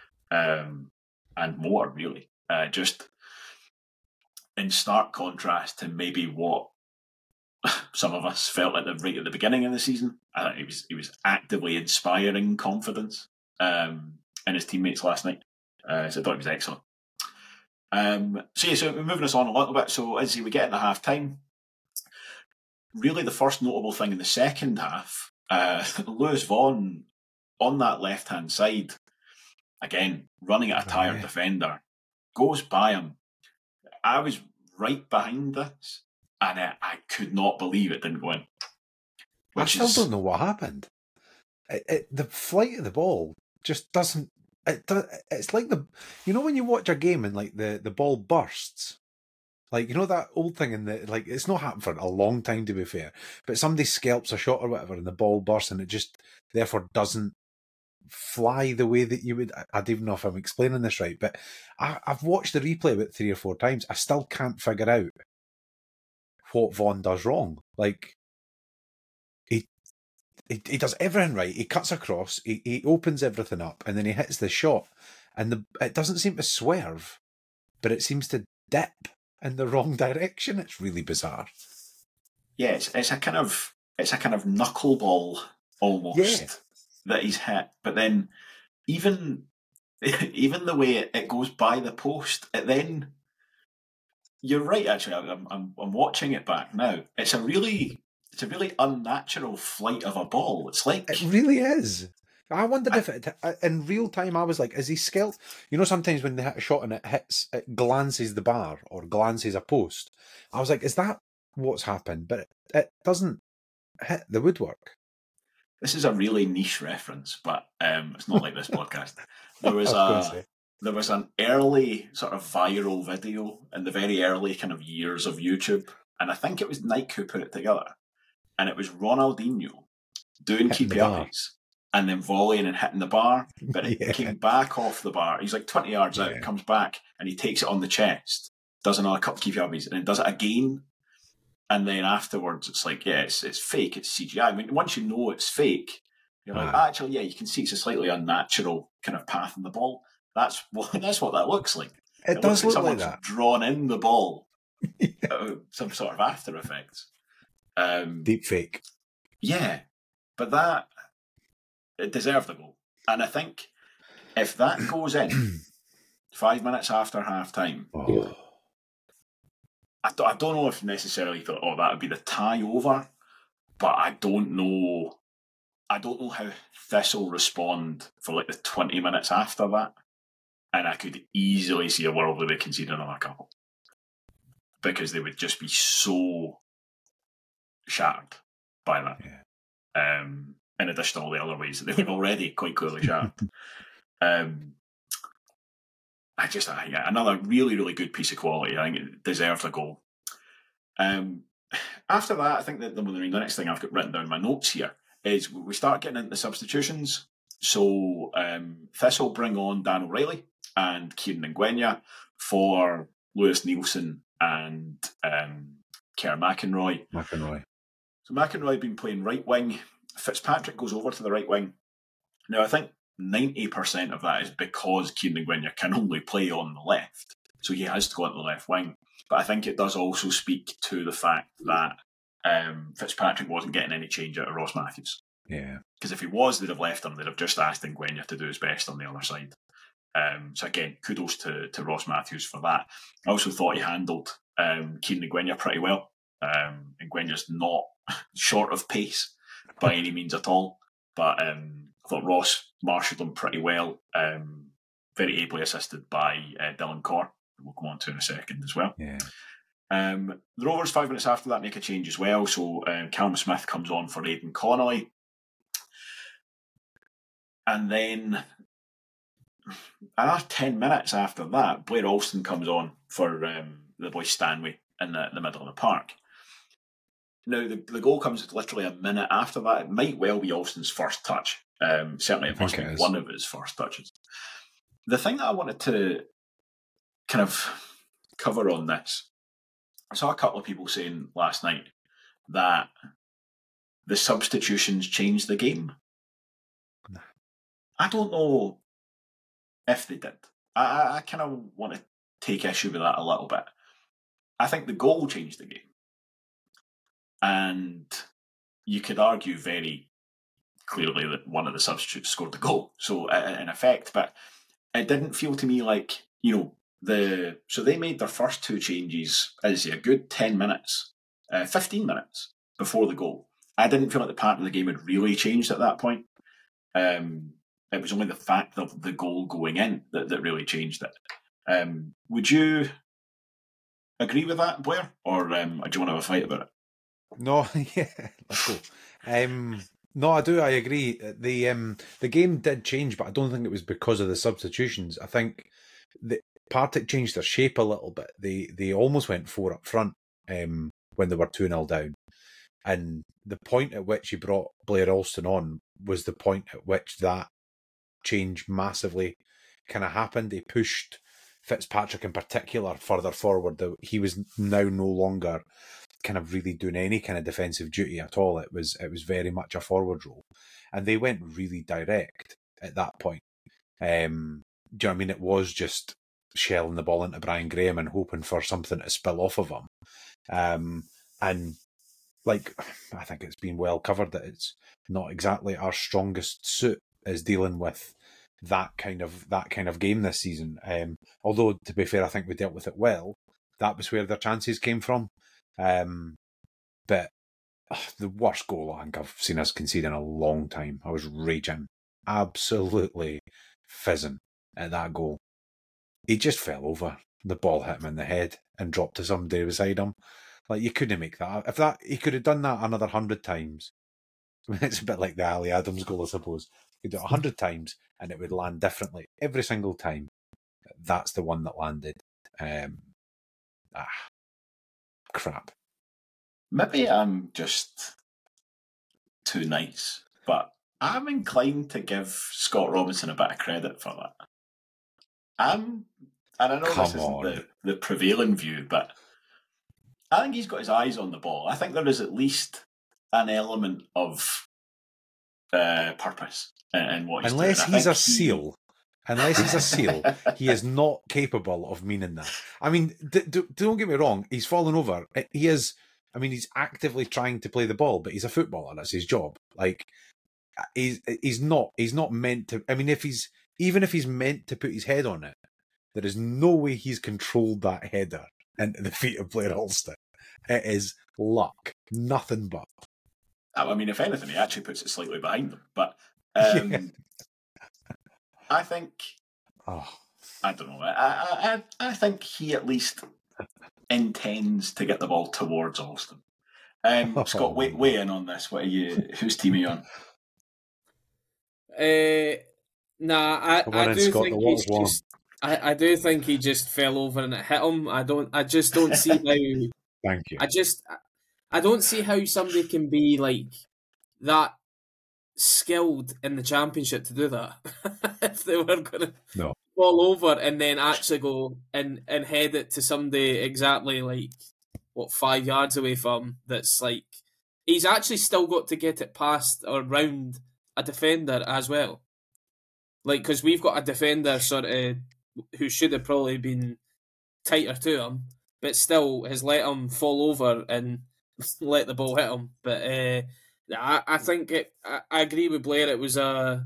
and more, really. Just in stark contrast to maybe what some of us felt right at the beginning of the season. I thought he was actively inspiring confidence in his teammates last night. So I thought he was excellent. So we're moving us on a little bit. So as we get into half time, really the first notable thing in the second half, Lewis Vaughan on that left hand side, again running at a tired defender, goes by him. I was right behind this, and I could not believe it didn't go in. I still don't know what happened. The flight of the ball just doesn't. It's like when you watch a game and like the ball bursts, like that old thing in the it's not happened for a long time, to be fair, but somebody scalps a shot or whatever and the ball bursts and it just therefore doesn't fly the way that you would. I don't even know if I'm explaining this right, but I've watched the replay about 3 or 4 times. I still can't figure out what Vaughan does wrong. Like he does everything right. He cuts across, he opens everything up, and then he hits the shot, and it doesn't seem to swerve, but it seems to dip in the wrong direction. It's really bizarre. Yeah, it's a kind of knuckleball almost that he's hit, but then even the way it goes by the post, it then. You're right. Actually, I'm watching it back now. It's it's a really unnatural flight of a ball. It's like It really is. I wondered if it, in real time, I was like, is he skilled? You know, sometimes when they hit a shot and it glances the bar or glances a post. I was like, is that what's happened? But it doesn't hit the woodwork. This is a really niche reference, but it's not like this podcast. There was an early sort of viral video in the very early kind of years of YouTube, and I think it was Nike who put it together, and it was Ronaldinho doing keepy-uppies and then volleying and hitting the bar, but it came back off the bar. He's like 20 yards out, comes back, and he takes it on the chest, does another couple of keepy-uppies, and then does it again. And then afterwards, it's like, it's fake, it's CGI. I mean, once you know it's fake, you're like, actually, you can see it's a slightly unnatural kind of path in the ball. That's what that looks like. It does looks look like like that. Drawn in the ball, some sort of After Effects. Deep fake. Yeah, but it deserved a goal. And I think if that goes in 5 minutes after half time, I don't know if necessarily thought, that would be the tie over, but I don't know how Thistle respond for like the 20 minutes after that. And I could easily see a world where they concede another couple. Because they would just be so shattered by that. Yeah. In addition to all the other ways that they were already quite clearly shattered. Another really, really good piece of quality. I think it deserved a goal. After that, I think that the next thing I've got written down in my notes here is we start getting into substitutions. So Thistle bring on Dan O'Reilly and Kieran Ngwenya for Lewis Nielsen and Kerr McInroy. So McInroy had been playing right wing. Fitzpatrick goes over to the right wing. Now, I think 90% of that is because Kieran Ngwenya can only play on the left. So he has to go on the left wing. But I think it does also speak to the fact that Fitzpatrick wasn't getting any change out of Ross Matthews. Yeah. Because if he was, they'd have left him. They'd have just asked Ngwenya to do his best on the other side. So again, kudos to Ross Matthews for that. I also thought he handled Kieran Ngwenya pretty well. Ngwenya's not short of pace by any means at all. But I thought Ross marshalled him pretty well. Very ably assisted by Dylan Corr, who we'll come on to in a second as well. Yeah. The Rovers 5 minutes after that make a change as well. So Callum Smith comes on for Aidan Connolly. And then another 10 minutes after that, Blair Alston comes on for the boy Stanway in the middle of the park. Now, the goal comes literally a minute after that. It might well be Alston's first touch. Certainly it must be one of his first touches. The thing that I wanted to kind of cover on this, I saw a couple of people saying last night that the substitutions changed the game. I don't know if they did. I kind of want to take issue with that a little bit. I think the goal changed the game. And you could argue very clearly that one of the substitutes scored the goal. So in effect, but it didn't feel to me like, so they made their first two changes, as a good 10 minutes, 15 minutes before the goal. I didn't feel like the pattern of the game had really changed at that point. It was only the fact of the goal going in that really changed it. Would you agree with that, Blair? Or do you want to have a fight about it? No, yeah, let's go. No, I do. I agree. The game did change, but I don't think it was because of the substitutions. I think Partick changed their shape a little bit. They almost went 4 up front when they were 2-0 down. And the point at which he brought Blair Alston on was the point at which that change massively kind of happened. He pushed Fitzpatrick in particular further forward. He was now no longer kind of really doing any kind of defensive duty at all. It was very much a forward role. And they went really direct at that point. Do you know what I mean? It was just shelling the ball into Brian Graham and hoping for something to spill off of him. And like, I think it's been well covered that it's not exactly our strongest suit is dealing with that kind of game this season. Although, to be fair, I think we dealt with it well. That was where their chances came from. But the worst goal I think I've seen us concede in a long time. I was raging, absolutely fizzing at that goal. He just fell over. The ball hit him in the head and dropped to somebody beside him. Like, you couldn't make that. If that he could have done that another 100 times. It's a bit like the Ali Adams goal, I suppose. He could do it 100 times and it would land differently every single time. That's the one that landed. Crap. Maybe I'm just too nice, but I'm inclined to give Scott Robinson a bit of credit for that. And I know this isn't the prevailing view, but I think he's got his eyes on the ball. I think there is at least an element of purpose in what he's doing. Unless he's a seal, he is not capable of meaning that. I mean, don't get me wrong, he's fallen over. He is, I mean, he's actively trying to play the ball, but he's a footballer. That's his job. Like, he's not meant to. I mean, even if he's meant to put his head on it, there is no way he's controlled that header into the feet of Blair Alston. It is luck, nothing but. I mean, if anything, he actually puts it slightly behind them. But I think, I don't know. I think he at least intends to get the ball towards Alston. Scott, weigh in on this. What are you? Whose team are you on? I do think he's just. I do think he just fell over and it hit him. I just don't see how. Thank you. I don't see how somebody can be like that skilled in the Championship to do that. If they were going to fall over and then actually go and head it to somebody exactly like 5 yards away from, that's like, he's actually still got to get it past or round a defender as well. Like, because we've got a defender sort of who should have probably been tighter to him, but still has let him fall over and let the ball hit him. But I think I agree with Blair. It was an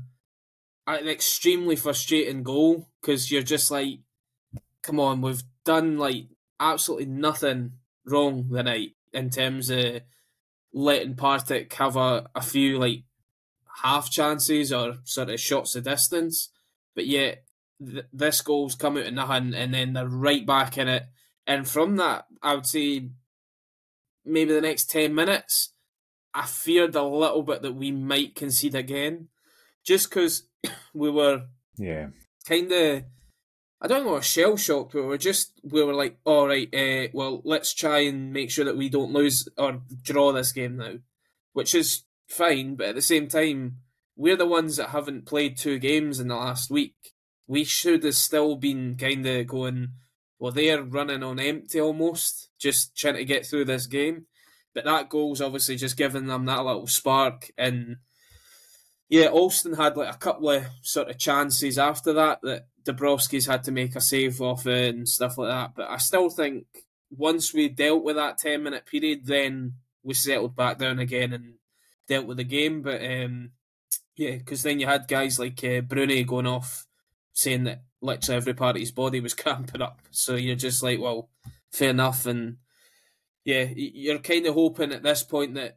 extremely frustrating goal because you're just like, come on, we've done like absolutely nothing wrong the night in terms of letting Partick have a few like half chances or sort of shots of distance, but yet this goal's come out of nothing and then they're right back in it. And from that, I would say maybe the next 10 minutes, I feared a little bit that we might concede again, just because we were kind of, I don't know, shell shocked, but we were like, all right, well, let's try and make sure that we don't lose or draw this game now, which is fine, but at the same time, we're the ones that haven't played 2 games in the last week. We should have still been kind of going, well, they're running on empty almost, just trying to get through this game. But that goal's obviously just giving them that little spark. And yeah, Alston had like a couple of sort of chances after that Dabrowski's had to make a save off it and stuff like that. But I still think once we dealt with that 10-minute period, then we settled back down again and dealt with the game. But because then you had guys like Bruni going off saying that literally every part of his body was cramping up. So you're just like, well, fair enough. And yeah, you're kind of hoping at this point that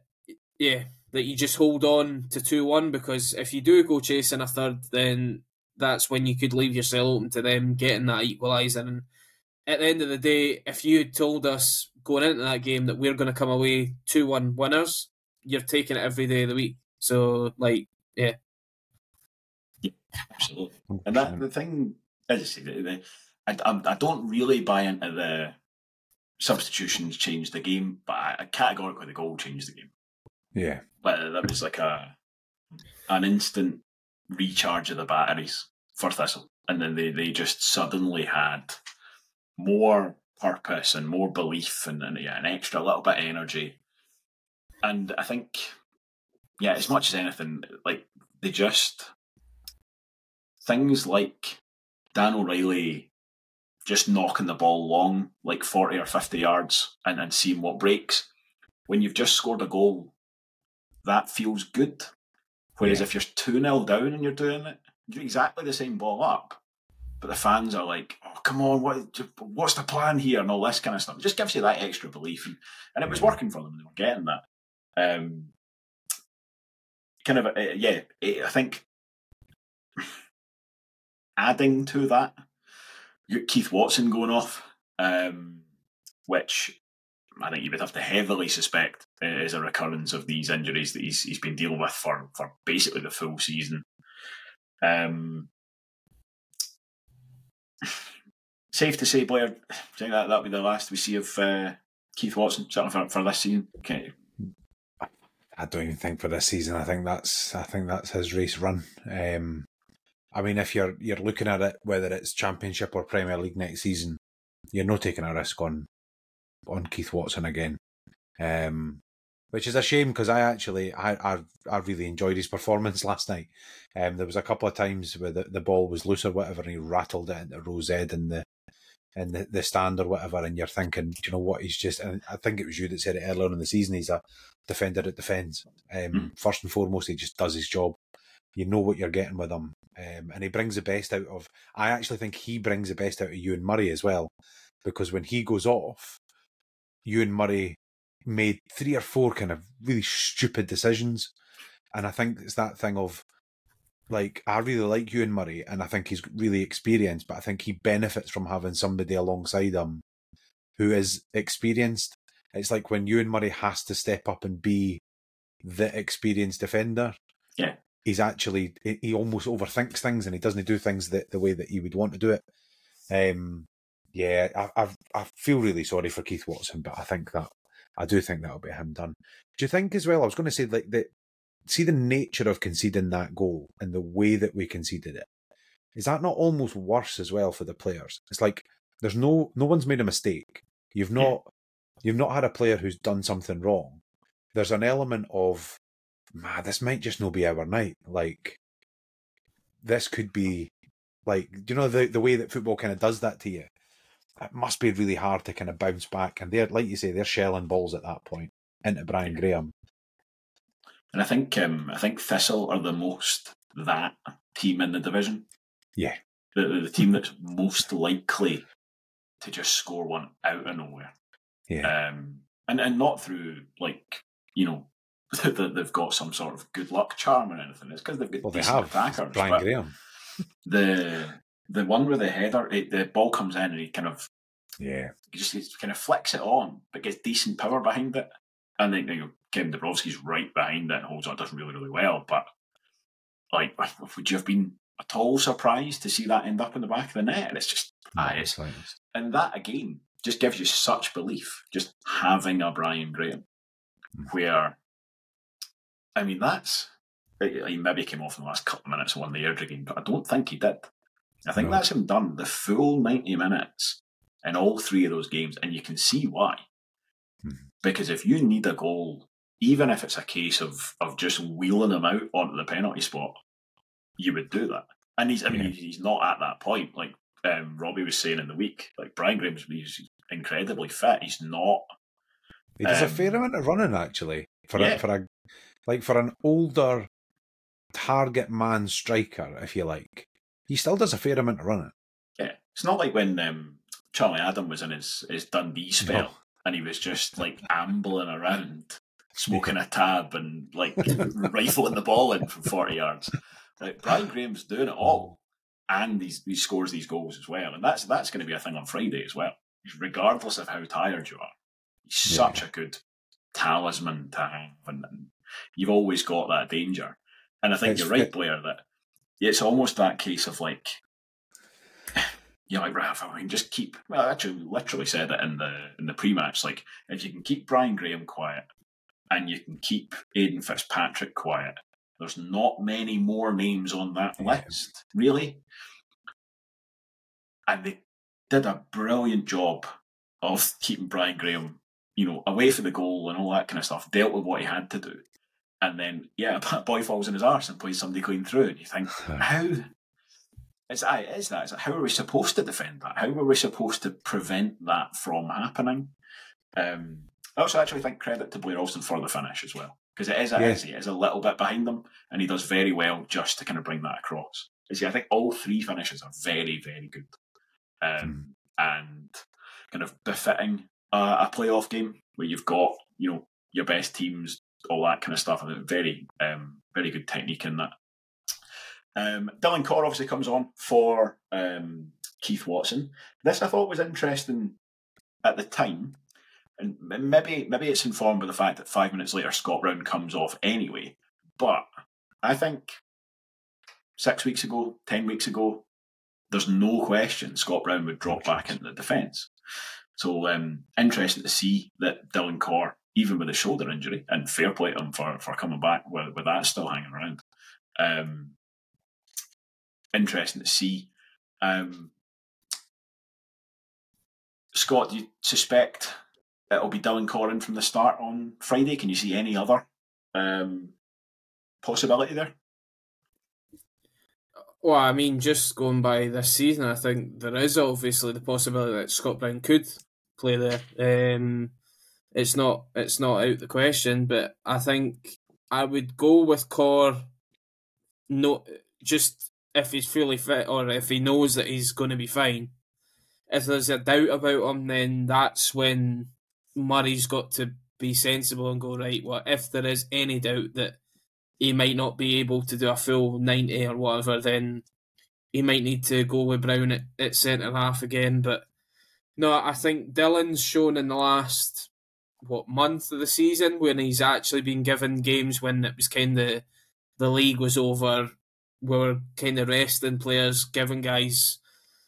you just hold on to 2-1, because if you do go chasing a third, then that's when you could leave yourself open to them getting that equaliser. And at the end of the day, if you had told us going into that game that we're going to come away 2-1 winners, you're taking it every day of the week. So, like, yeah. Yeah, absolutely. And that the thing, as I say, I don't really buy into the substitutions change the game, but I categorically the goal changed the game. Yeah, but that was like an instant recharge of the batteries for Thistle, and then they just suddenly had more purpose and more belief and an extra little bit of energy. And I think, as much as anything, like they just things like Dan O'Reilly just knocking the ball long, like 40 or 50 yards and seeing what breaks. When you've just scored a goal, that feels good. Whereas if you're 2-0 down and you're doing it, you do exactly the same ball up, but the fans are like, oh, come on, what's the plan here? And all this kind of stuff. It just gives you that extra belief. And it was working for them. They were getting that. kind of, I think adding to that, you got Keith Watson going off, which I think you would have to heavily suspect is a recurrence of these injuries that he's been dealing with for basically the full season. Safe to say, Blair, I think that'll be the last we see of Keith Watson, certainly for this season. Okay. I don't even think for this season. I think that's his race run. I mean, if you're looking at it, whether it's Championship or Premier League next season, you're not taking a risk on Keith Watson again, which is a shame because I really enjoyed his performance last night. There was a couple of times where the ball was loose or whatever, and he rattled it into Rose Ed in the stand or whatever, and you're thinking, do you know what? He's just, and I think it was you that said it earlier in the season, he's a defender that defends. First and foremost, he just does his job. You know what you're getting with him, and he brings the best out of. I actually think he brings the best out of Ewan Murray as well, because when he goes off, Ewan Murray made 3 or 4 kind of really stupid decisions, and I think it's that thing of, like, I really like Ewan Murray, and I think he's really experienced, but I think he benefits from having somebody alongside him who is experienced. It's like when Ewan Murray has to step up and be the experienced defender. Yeah. He almost overthinks things, and he doesn't do things the way that he would want to do it. I feel really sorry for Keith Watson, but I do think that'll be him done. Do you think as well? I was going to say, like, see the nature of conceding that goal and the way that we conceded it. Is that not almost worse as well for the players? It's like there's no one's made a mistake. You've not had a player who's done something wrong. There's an element of, this might just not be our night. Like, this could be, like, do you know the way that football kind of does that to you? It must be really hard to kind of bounce back. And they're, like you say, they're shelling balls at that point into Brian Graham. And I think Thistle are the most that team in the division. Yeah. The team that's most likely to just score one out of nowhere. Yeah. And not through, like, that they've got some sort of good luck charm or anything. It's because they've got decent attackers. Brian Graham. The one where the header, the ball comes in and he kind of just kind of flicks it on, but gets decent power behind it. And then Kevin Dabrowski's right behind it and holds on. It doesn't really, really well. But, like, would you have been at all surprised to see that end up in the back of the net? And it's just, and that again just gives you such belief, just having a Brian Graham, where, I mean, he maybe came off in the last couple of minutes and won the Airdrie game, but I don't think he did. I think that's him done the full 90 minutes in all 3 of those games, and you can see why. Because if you need a goal, even if it's a case of just wheeling him out onto the penalty spot, you would do that. And he's not at that point. Like Robbie was saying in the week, like, Brian Graham's incredibly fit. He's not. He does a fair amount of running, actually, for an older target man striker, if you like. He still does a fair amount of running. Yeah, it's not like when Charlie Adam was in his Dundee spell and he was just, like, ambling around, smoking a tab and, like, rifling the ball in from 40 yards. Like, Brian Graham's doing it all, and he scores these goals as well, and that's going to be a thing on Friday as well. Regardless of how tired you are, he's such a good talisman to have, and you've always got that danger. And I think you're right, Blair, that it's almost that case of, like, like, Rafa, I can just keep. Well, I actually literally said it in the pre-match. Like, if you can keep Brian Graham quiet and you can keep Aidan Fitzpatrick quiet, there's not many more names on that list, really. And they did a brilliant job of keeping Brian Graham, away from the goal and all that kind of stuff. Dealt with what he had to do, and then a boy falls in his arse and plays somebody clean through, and you think, how? It's that. How are we supposed to defend that? How are we supposed to prevent that from happening? I also actually think credit to Blair Alston for the finish as well, because he is a little bit behind them, and he does very well just to kind of bring that across. I think all 3 finishes are very, very good, and kind of befitting a playoff game where you've got your best teams all that kind of stuff. Very, very good technique in that. Dylan Corr obviously comes on for Keith Watson. This I thought was interesting at the time, and maybe it's informed by the fact that 5 minutes later Scott Brown comes off anyway. But I think 6 weeks ago, 10 weeks ago, there's no question Scott Brown would drop back into the defence. So interesting to see that Dylan Corr, even with a shoulder injury, and fair play to him for coming back with that still hanging around. Interesting to see. Scott, do you suspect it'll be Dylan Corr in from the start on Friday? Can you see any other possibility there? Well, I mean, just going by this season, I think there is obviously the possibility that Scott Brown could play there. It's not out the question, but I think I would go with Corr. No, just if he's fully fit or if he knows that he's going to be fine. If there's a doubt about him, then that's when Murray's got to be sensible and go, right, well, if there is any doubt that he might not be able to do a full 90 or whatever, then he might need to go with Brown at centre-half again. But no, I think Dylan's shown in the last, month of the season when he's actually been given games when it was kind of the league was over, we were kind of resting players, giving guys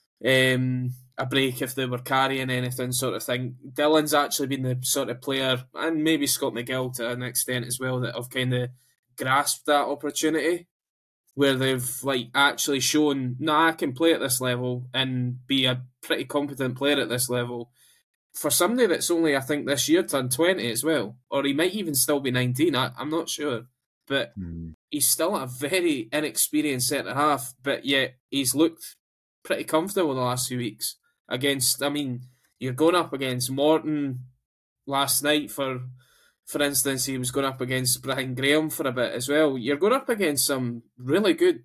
a break if they were carrying anything sort of thing. Dylan's actually been the sort of player, and maybe Scott McGill to an extent as well, that have kind of grasped that opportunity where they've actually shown, I can play at this level and be a pretty competent player at this level. For somebody that's only, I think, this year turned 20 as well, or he might even still be 19, I'm not sure. But he's still a very inexperienced centre-half, but yet he's looked pretty comfortable in the last few weeks. You're going up against Morton last night, for instance. He was going up against Brian Graham for a bit as well. You're going up against some really good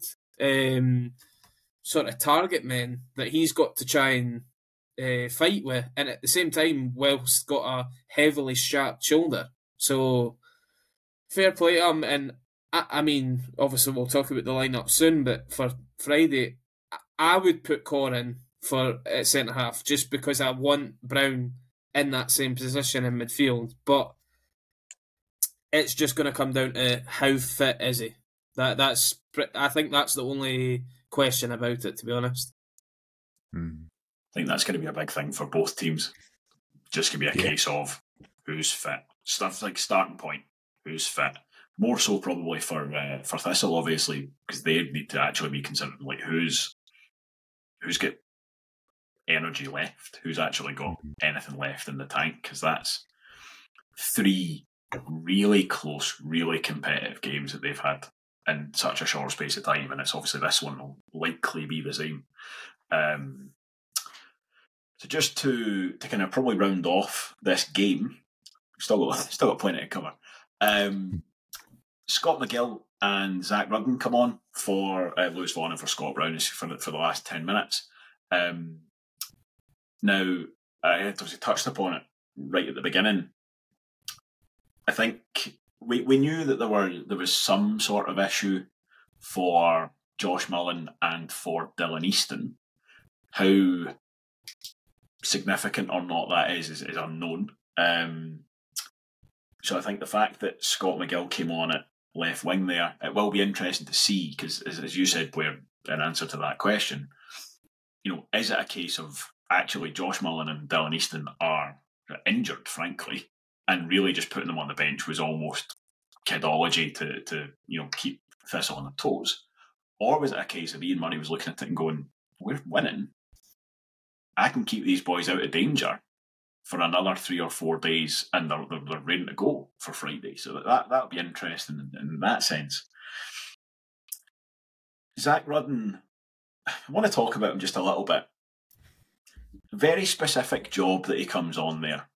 sort of target men that he's got to try and fight with, and at the same time, whilst got a heavily strapped shoulder. So, fair play to him, and I mean, obviously we'll talk about the lineup soon, but for Friday, I would put Corr in for centre-half, just because I want Brown in that same position in midfield, but it's just going to come down to how fit is he. I think that's the only question about it, to be honest. I think that's going to be a big thing for both teams. Just going to be a case of who's fit. Stuff like starting point, who's fit. More so probably for Thistle, obviously, because they need to actually be considered like who's got energy left, who's actually got anything left in the tank, because that's 3 really close, really competitive games that they've had in such a short space of time, and it's obviously this one will likely be the same. So just to kind of probably round off this game, still got plenty to cover. Scott McGill and Zach Rudden come on for Lewis Vaughan and for Scott Brown for the last 10 minutes. Now, I had obviously touched upon it right at the beginning. I think we knew that there was some sort of issue for Josh Mullen and for Dylan Easton. How significant or not that is unknown. So I think the fact that Scott McGill came on at left wing there, it will be interesting to see, because as you said, Blair, in answer to that question, is it a case of actually Josh Mullen and Dylan Easton are injured, frankly, and really just putting them on the bench was almost kidology to keep Thistle on their toes? Or was it a case of Ian Murray was looking at it and going, we're winning, I can keep these boys out of danger for another 3 or 4 days, and they're ready to go for Friday. So that'll be interesting in that sense. Zach Rudden, I want to talk about him just a little bit. Very specific job that he comes on there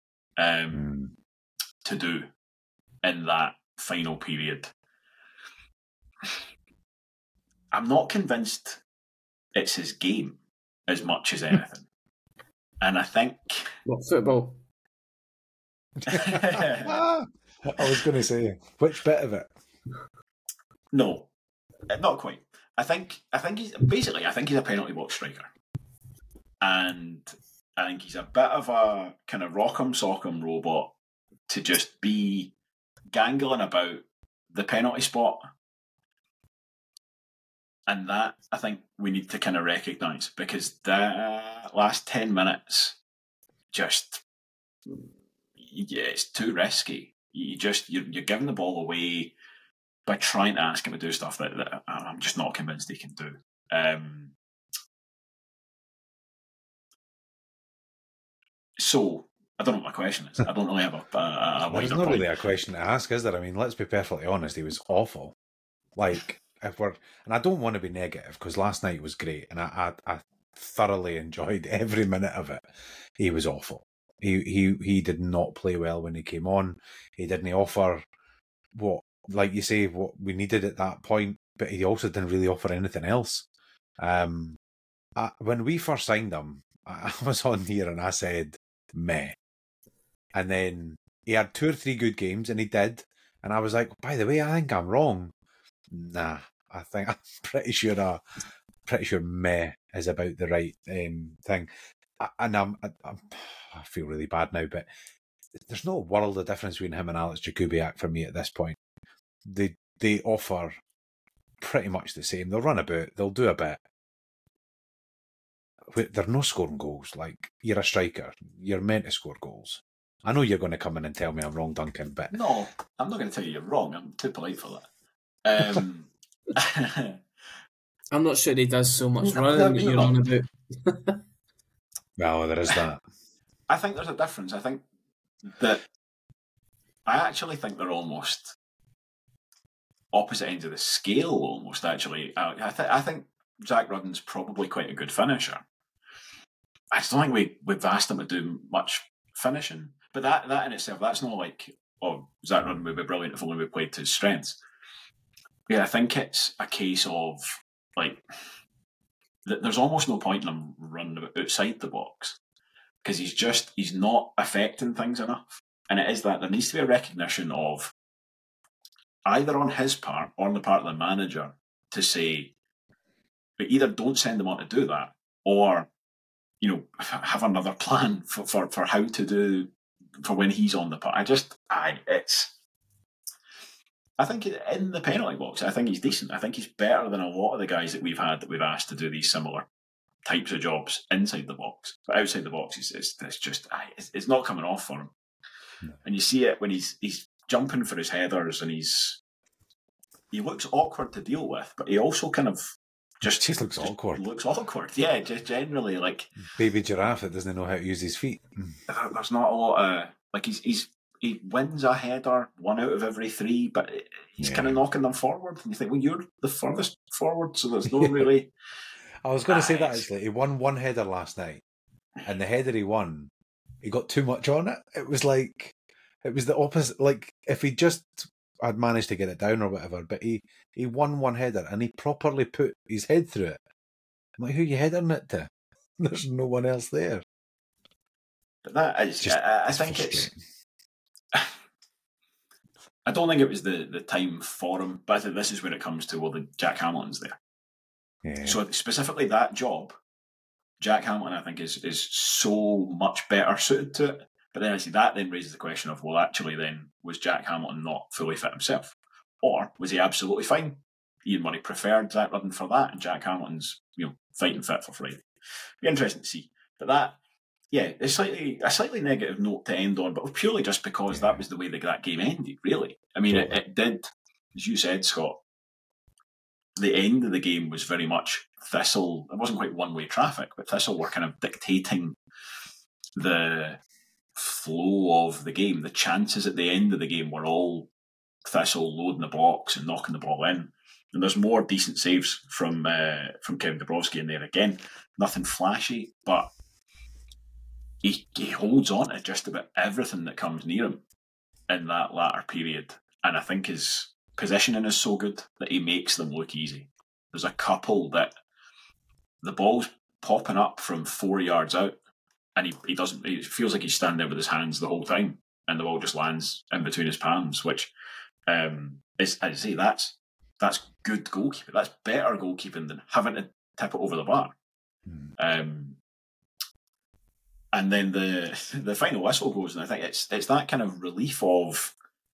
to do in that final period. I'm not convinced it's his game as much as anything. And I think... What, football? I was going to say, which bit of it? No, not quite. I think he's a penalty box striker, and I think he's a bit of a kind of rock'em sock'em robot to just be gangling about the penalty spot. And that, I think, we need to kind of recognise, because the last 10 minutes, just, yeah, it's too risky. You're giving the ball away by trying to ask him to do stuff that I'm just not convinced he can do. So, I don't know what my question is. I don't really have a There's wider not point. really a question to ask, is there? I mean, let's be perfectly honest. He was awful. Like, and I don't want to be negative, because last night was great, and I thoroughly enjoyed every minute of it. He was awful. He did not play well when he came on. He didn't offer what, like you say, what we needed at that point, but he also didn't really offer anything else. When we first signed him, I was on here and I said, meh. And then he had 2 or 3 good games, and he did. And I was like, by the way, I think I'm wrong. Nah, I'm pretty sure meh is about the right thing. And I feel really bad now, but there's no world of difference between him and Alex Jakubiak for me at this point. They offer pretty much the same. They'll run about, they'll do a bit. They're not scoring goals. Like, you're a striker, you're meant to score goals. I know you're going to come in and tell me I'm wrong, Duncan, but No, I'm not going to tell you you're wrong. I'm too polite for that. I'm not sure he does so much running that you're on about. well, there is that. I think there's a difference. I think that I actually think they're almost opposite ends of the scale. Almost, actually, I think Jack Rudden's probably quite a good finisher. I just don't think we've asked him to do much finishing. But that in itself, that's not like, oh, Jack Rudden would be brilliant if only we played to his strengths. Yeah, I think it's a case of, like, there's almost no point in him running outside the box, because he's not affecting things enough. And it is that there needs to be a recognition of, either on his part or on the part of the manager, to say, but either don't send him on to do that, or, you know, have another plan for how to do, for when he's on the part. I think in the penalty box, I think he's decent. I think he's better than a lot of the guys that we've asked to do these similar types of jobs inside the box. But outside the box, it's not coming off for him. No. And you see it when he's jumping for his headers, and he looks awkward to deal with, but he also kind of just looks awkward. Looks awkward, yeah. Just generally, like baby giraffe that doesn't know how to use his feet. There's not a lot of, like, he wins a header 1 out of every 3, but he's kind of knocking them forward, and you think, well, you're the furthest forward, so there's no really. I was going to say that, actually. He won 1 header last night, and the header he won, he got too much on it. It was the opposite. Like, if he just had managed to get it down or whatever, but he won 1 header, and he properly put his head through it. I'm like, who are you heading it to? There's no one else there. But that is, I think it's. I don't think it was the time for him, but I think this is where it comes to, well, the Jack Hamilton's there. Yeah. So specifically that job, Jack Hamilton, I think, is so much better suited to it. But then I see that then raises the question of, well, actually, then was Jack Hamilton not fully fit himself, or was he absolutely fine? Ian Murray preferred Jack Rudden for that, and Jack Hamilton's, fighting fit for Friday. Be interesting to see. But that, yeah, it's a slightly negative note to end on, but purely just because that was the way that game ended, really. I mean, it did, as you said, Scott, the end of the game was very much Thistle. It wasn't quite one-way traffic, but Thistle were kind of dictating the flow of the game. The chances at the end of the game were all Thistle loading the box and knocking the ball in. And there's more decent saves from Kevin Dabrowski in there again. Nothing flashy, but he holds on to just about everything that comes near him in that latter period. And I think his positioning is so good that he makes them look easy. There's a couple that the ball's popping up from 4 yards out, and he doesn't. It feels like he's standing there with his hands the whole time. and the ball just lands in between his palms, which is, as I say, that's good goalkeeping. That's better goalkeeping than having to tip it over the bar. And then the final whistle goes, and I think it's that kind of relief of.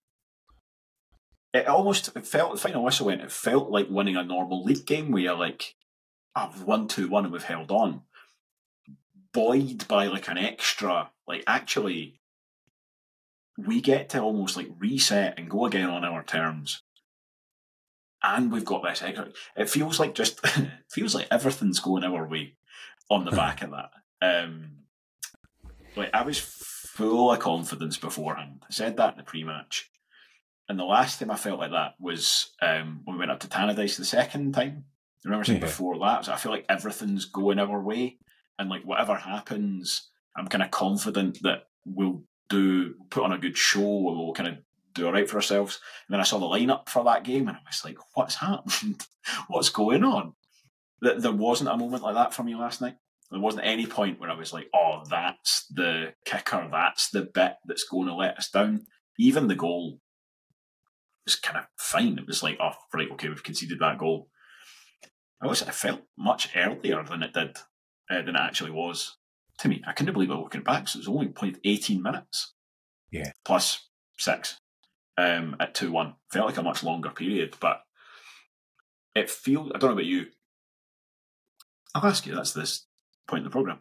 It felt the final whistle went. It felt like winning a normal league game where you're like, I've won 2-1 and we've held on. Buoyed by like an extra, like actually, we get to almost like reset and go again on our terms. And we've got this extra. It feels like everything's going our way on the back of that. Like I was full of confidence beforehand. I said that in the pre-match. And the last time I felt like that was when we went up to Tannadice the second time. I remember saying before that, so I feel like everything's going our way. And like whatever happens, I'm kind of confident that we'll put on a good show and we'll kind of do all right for ourselves. And then I saw the lineup for that game and I was like, what's happened? What's going on? There wasn't a moment like that for me last night. There wasn't any point where I was like, oh, that's the kicker, that's the bit that's going to let us down. Even the goal was kind of fine. It was like, oh, right, okay, we've conceded that goal. It felt much earlier than it did, than it actually was to me. I couldn't believe it looking back. So it was only played 18 minutes. Yeah. Plus 6 at 2-1. Felt like a much longer period, but it feels, I don't know about you. I'll ask you, that's this point in the programme.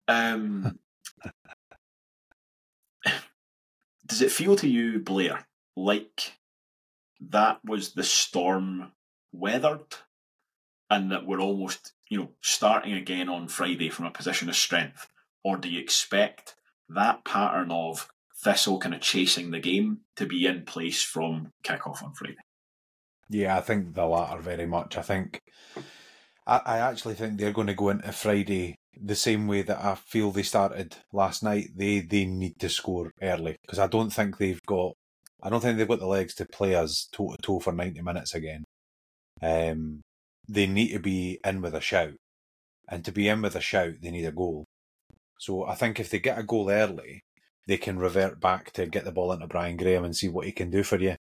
Does it feel to you, Blair, like that was the storm weathered and that we're almost, starting again on Friday from a position of strength? Or do you expect that pattern of Thistle kind of chasing the game to be in place from kick-off on Friday? Yeah, I think the latter very much. I actually think they're going to go into Friday the same way that I feel they started last night. They need to score early because I don't think they've got the legs to play us toe to toe for 90 minutes again. They need to be in with a shout, and to be in with a shout, they need a goal. So I think if they get a goal early, they can revert back to get the ball into Brian Graham and see what he can do for you.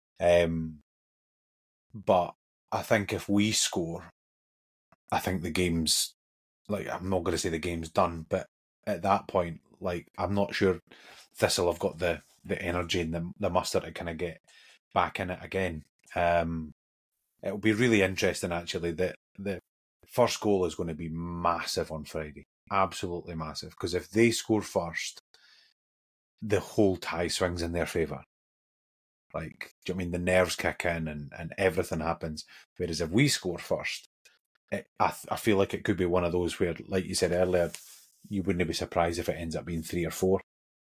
But I think if we score, I think the game's, like, I'm not going to say the game's done, but at that point, like, I'm not sure Thistle have got the energy and the muster to kind of get back in it again. It'll be really interesting, actually, that the first goal is going to be massive on Friday. Absolutely massive. Because if they score first, the whole tie swings in their favour. Like, do you know what I mean? The nerves kick in and everything happens. Whereas if we score first, I feel like it could be one of those where, like you said earlier, you wouldn't be surprised if it ends up being 3 or 4.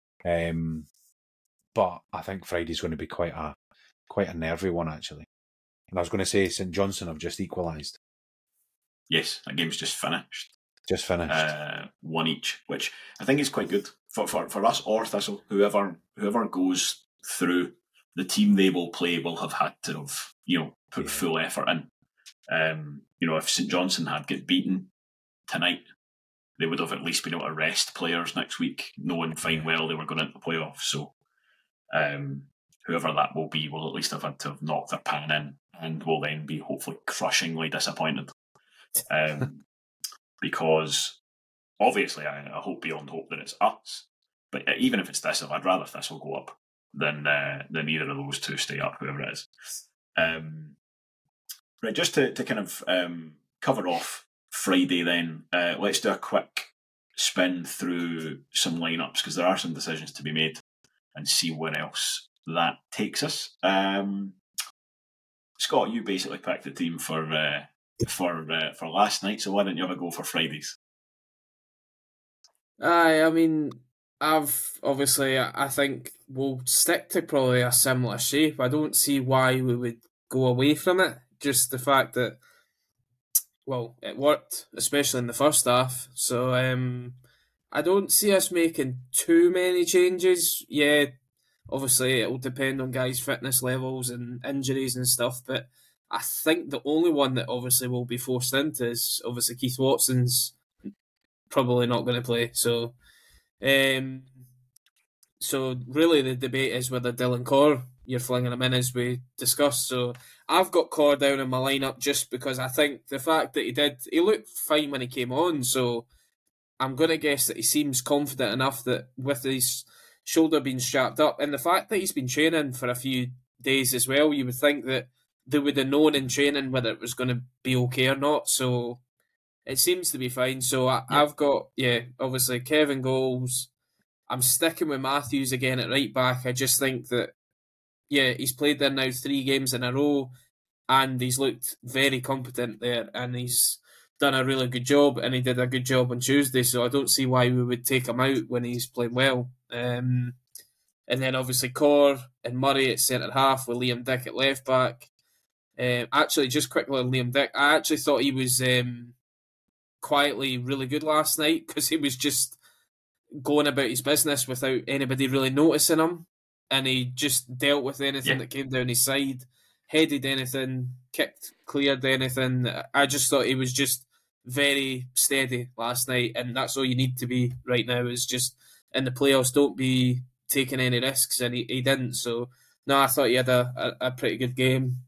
But I think Friday's going to be quite a nervy one, actually. And I was going to say St Johnstone have just equalised. Yes, that game's just finished. Just finished. 1 each, which I think is quite good for us or Thistle. Whoever goes through, the team they will play will have had to have put full effort in. If St Johnstone had get beaten tonight, they would have at least been able to rest players next week, knowing fine well they were going into the playoffs. So whoever that will be will at least have had to have knocked their pan in and will then be hopefully crushingly disappointed. Because obviously I hope beyond hope that it's us. But even if it's Thistle, I'd rather Thistle go up than either of those two stay up, whoever it is. Right, just to kind of cover off Friday then, let's do a quick spin through some lineups because there are some decisions to be made and see where else that takes us. Scott, you basically picked the team for last night, so why don't you have a go for Fridays? I mean, I think we'll stick to probably a similar shape. I don't see why we would go away from it. Just the fact that, well, it worked, especially in the first half. So I don't see us making too many changes. Yeah, obviously it will depend on guys' fitness levels and injuries and stuff, but I think the only one that obviously will be forced into is obviously Keith Watson's probably not going to play. So So really the debate is whether Dylan Corr, you're flinging him in as we discussed. So I've got Corr down in my lineup just because I think the fact that he looked fine when he came on. So I'm going to guess that he seems confident enough that with his shoulder being strapped up and the fact that he's been training for a few days as well, you would think that they would have known in training whether it was going to be okay or not. So it seems to be fine. So I've got, obviously Kevin goals. I'm sticking with Matthews again at right back. I just think that, he's played there now 3 games in a row and he's looked very competent there and he's done a really good job and he did a good job on Tuesday, so I don't see why we would take him out when he's playing well. And then obviously Corr and Murray at centre half with Liam Dick at left back. Actually, just quickly on Liam Dick, I actually thought he was quietly really good last night because he was just going about his business without anybody really noticing him, and he just dealt with anything that came down his side, headed anything, kicked, cleared anything. I just thought he was just very steady last night, and that's all you need to be right now is just in the playoffs, don't be taking any risks, and he didn't. So no, I thought he had a pretty good game.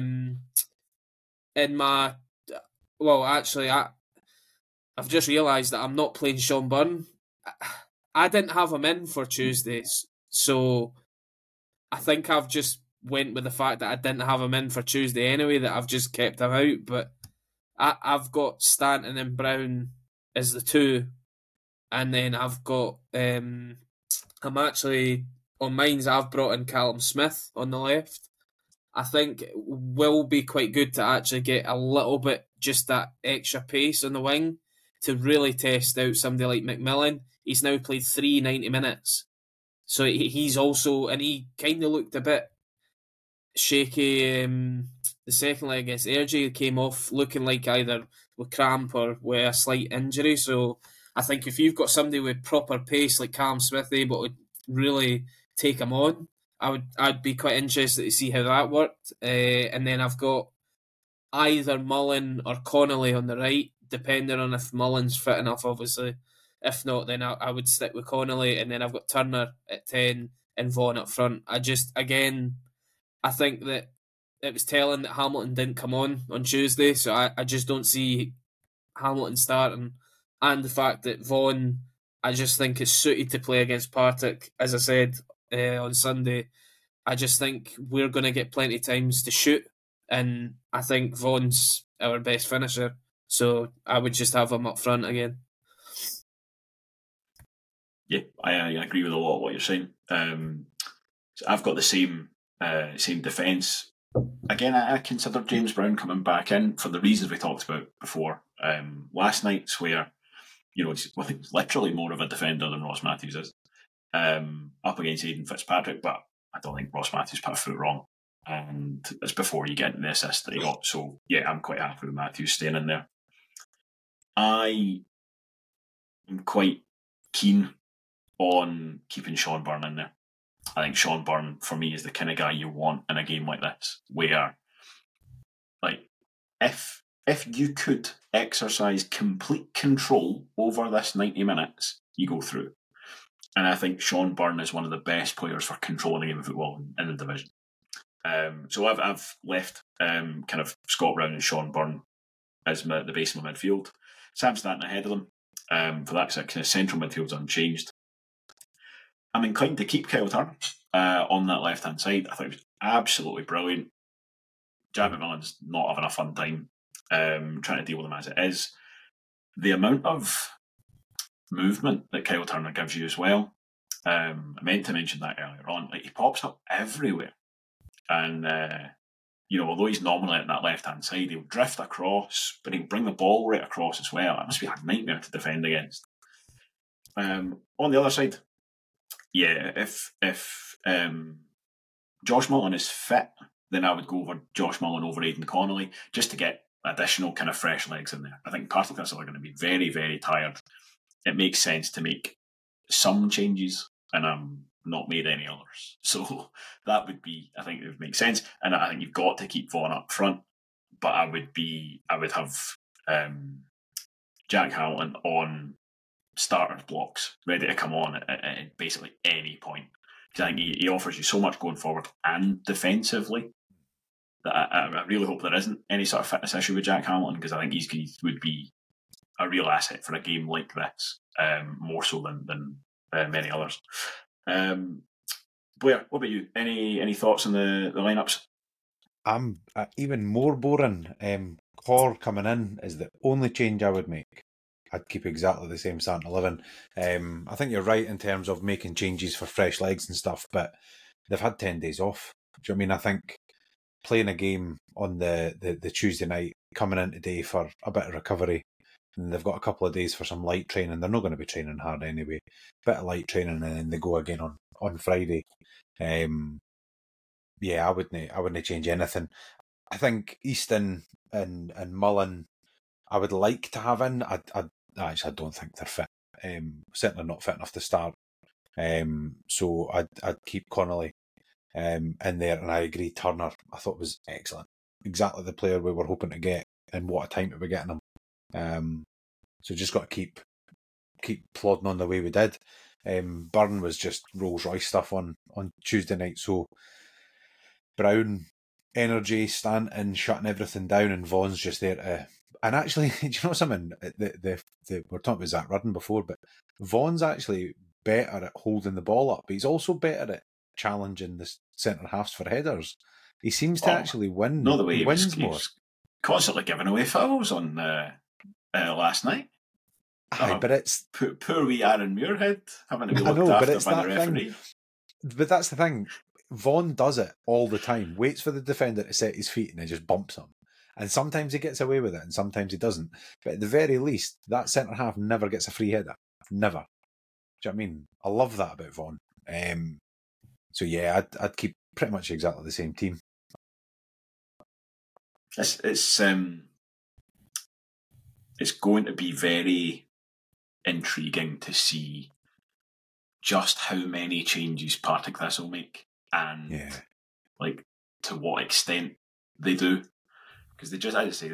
I've just realised that I'm not playing Sean Byrne. I didn't have him in for Tuesdays, so I think I've just went with the fact that I didn't have him in for Tuesday anyway, that I've just kept him out. But I've got Stanton and Brown as the 2, and then I've got I'm actually on mine's I've brought in Callum Smith on the left. I think it will be quite good to actually get a little bit just that extra pace on the wing to really test out somebody like McMillan. He's now played 90 minutes. So he's also, and he kind of looked a bit shaky. The second leg against Ergie came off looking like either with cramp or with a slight injury. So I think if you've got somebody with proper pace like Callum Smith able to really take him on, I'd be quite interested to see how that worked. And then I've got either Mullen or Connolly on the right, depending on if Mullen's fit enough, obviously. If not, then I would stick with Connolly, and then I've got Turner at 10 and Vaughan up front. I think that it was telling that Hamilton didn't come on Tuesday, so I just don't see Hamilton starting. And the fact that Vaughan, I just think is suited to play against Partick, as I said on Sunday. I just think we're going to get plenty of times to shoot, and I think Vaughan's our best finisher, so I would just have him up front again. Yeah, I agree with a lot of what you're saying. So I've got the same defence. Again, I consider James Brown coming back in for the reasons we talked about before. Last night's where, he's literally more of a defender than Ross Matthews is, up against Aidan Fitzpatrick, but I don't think Ross Matthews put a foot wrong. And it's before you get the assist that he got. So, yeah, I'm quite happy with Matthews staying in there. I am quite keen on keeping Sean Byrne in there. I think Sean Byrne, for me, is the kind of guy you want in a game like this, where, if you could exercise complete control over this 90 minutes, you go through. And I think Sean Byrne is one of the best players for controlling the game of football in the division. So I've left kind of Scott Brown and Sean Byrne as the base of my midfield. Sam Stanton ahead of them. For that kind of central midfield's unchanged. I'm inclined to keep Kyle Turner on that left-hand side. I thought it was absolutely brilliant. Jack McMillan's not having a fun time trying to deal with him as it is. The amount of movement that Kyle Turner gives you as well, I meant to mention that earlier on, he pops up everywhere. And, although he's normally at that left-hand side, he'll drift across, but he'll bring the ball right across as well. It must be a nightmare to defend against. On the other side, if Josh Mullen is fit, then I would go over Josh Mullen over Aidan Connolly just to get additional kind of fresh legs in there. I think Partick are going to be very, very tired. It makes sense to make some changes, and I'm not made any others. So that would be, I think it would make sense. And I think you've got to keep Vaughan up front, but I would have Jack Hamilton on starter blocks ready to come on at basically any point. Because I think he offers you so much going forward and defensively that I really hope there isn't any sort of fitness issue with Jack Hamilton, because I think he would be a real asset for a game like this, more so than many others. Blair, what about you? Any thoughts on the lineups? I'm even more boring. Core coming in is the only change I would make. I'd keep exactly the same starting 11. I think you're right in terms of making changes for fresh legs and stuff, but they've had 10 days off. Do you know what I mean? I think playing a game on the Tuesday night, coming in today for a bit of recovery, and they've got a couple of days for some light training. They're not going to be training hard anyway. Bit of light training, and then they go again on Friday. I wouldn't change anything. I think Easton and Mullen, I would like to have in. I don't think they're fit. Certainly not fit enough to start. So I'd keep Connolly in there, and I agree. Turner, I thought was excellent. Exactly the player we were hoping to get, and what a time to be getting him. So just got to keep plodding on the way we did. Byrne was just Rolls Royce stuff on Tuesday night. So Brown, energy, Stanton, shutting everything down, and Vaughan's just there to. And actually, do you know something? We're talking about Zach Rudden before, but Vaughan's actually better at holding the ball up. But he's also better at challenging the centre halves for headers. He seems to actually win. Not the way he wins more. He was constantly giving away fouls on last night. Aye, but it's poor wee Aaron Muirhead having to be looked after by the referee. But that's the thing. Vaughan does it all the time. Waits for the defender to set his feet and then just bumps him. And sometimes he gets away with it and sometimes he doesn't. But at the very least, that centre half never gets a free header. Never. Do you know what I mean? I love that about Vaughan. So yeah, I'd keep pretty much exactly the same team. It's going to be very intriguing to see just how many changes Partick Thistle will make, and like to what extent they do, because they just, as I say,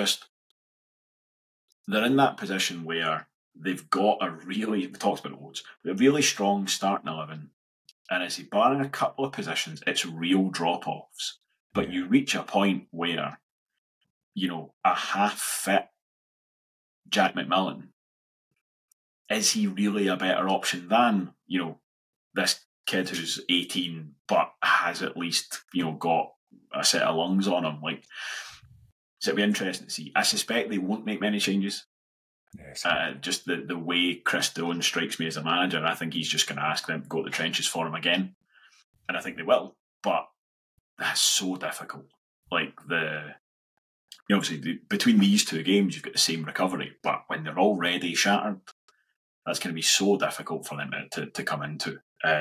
they're in that position where they've got we talked about it loads, a really strong starting 11, and I say barring a couple of positions, it's real drop-offs. But you reach a point where, a half-fit Jack McMillan, is he really a better option than, this kid who's 18 but has at least, got a set of lungs on him? Like, so it'll be interesting to see. I suspect they won't make many changes. Yes. Just the way Chris Dillon strikes me as a manager, I think he's just going to ask them to go to the trenches for him again. And I think they will. But that's so difficult. Like, obviously, between these two games, you've got the same recovery. But when they're already shattered, that's going to be so difficult for them to come into.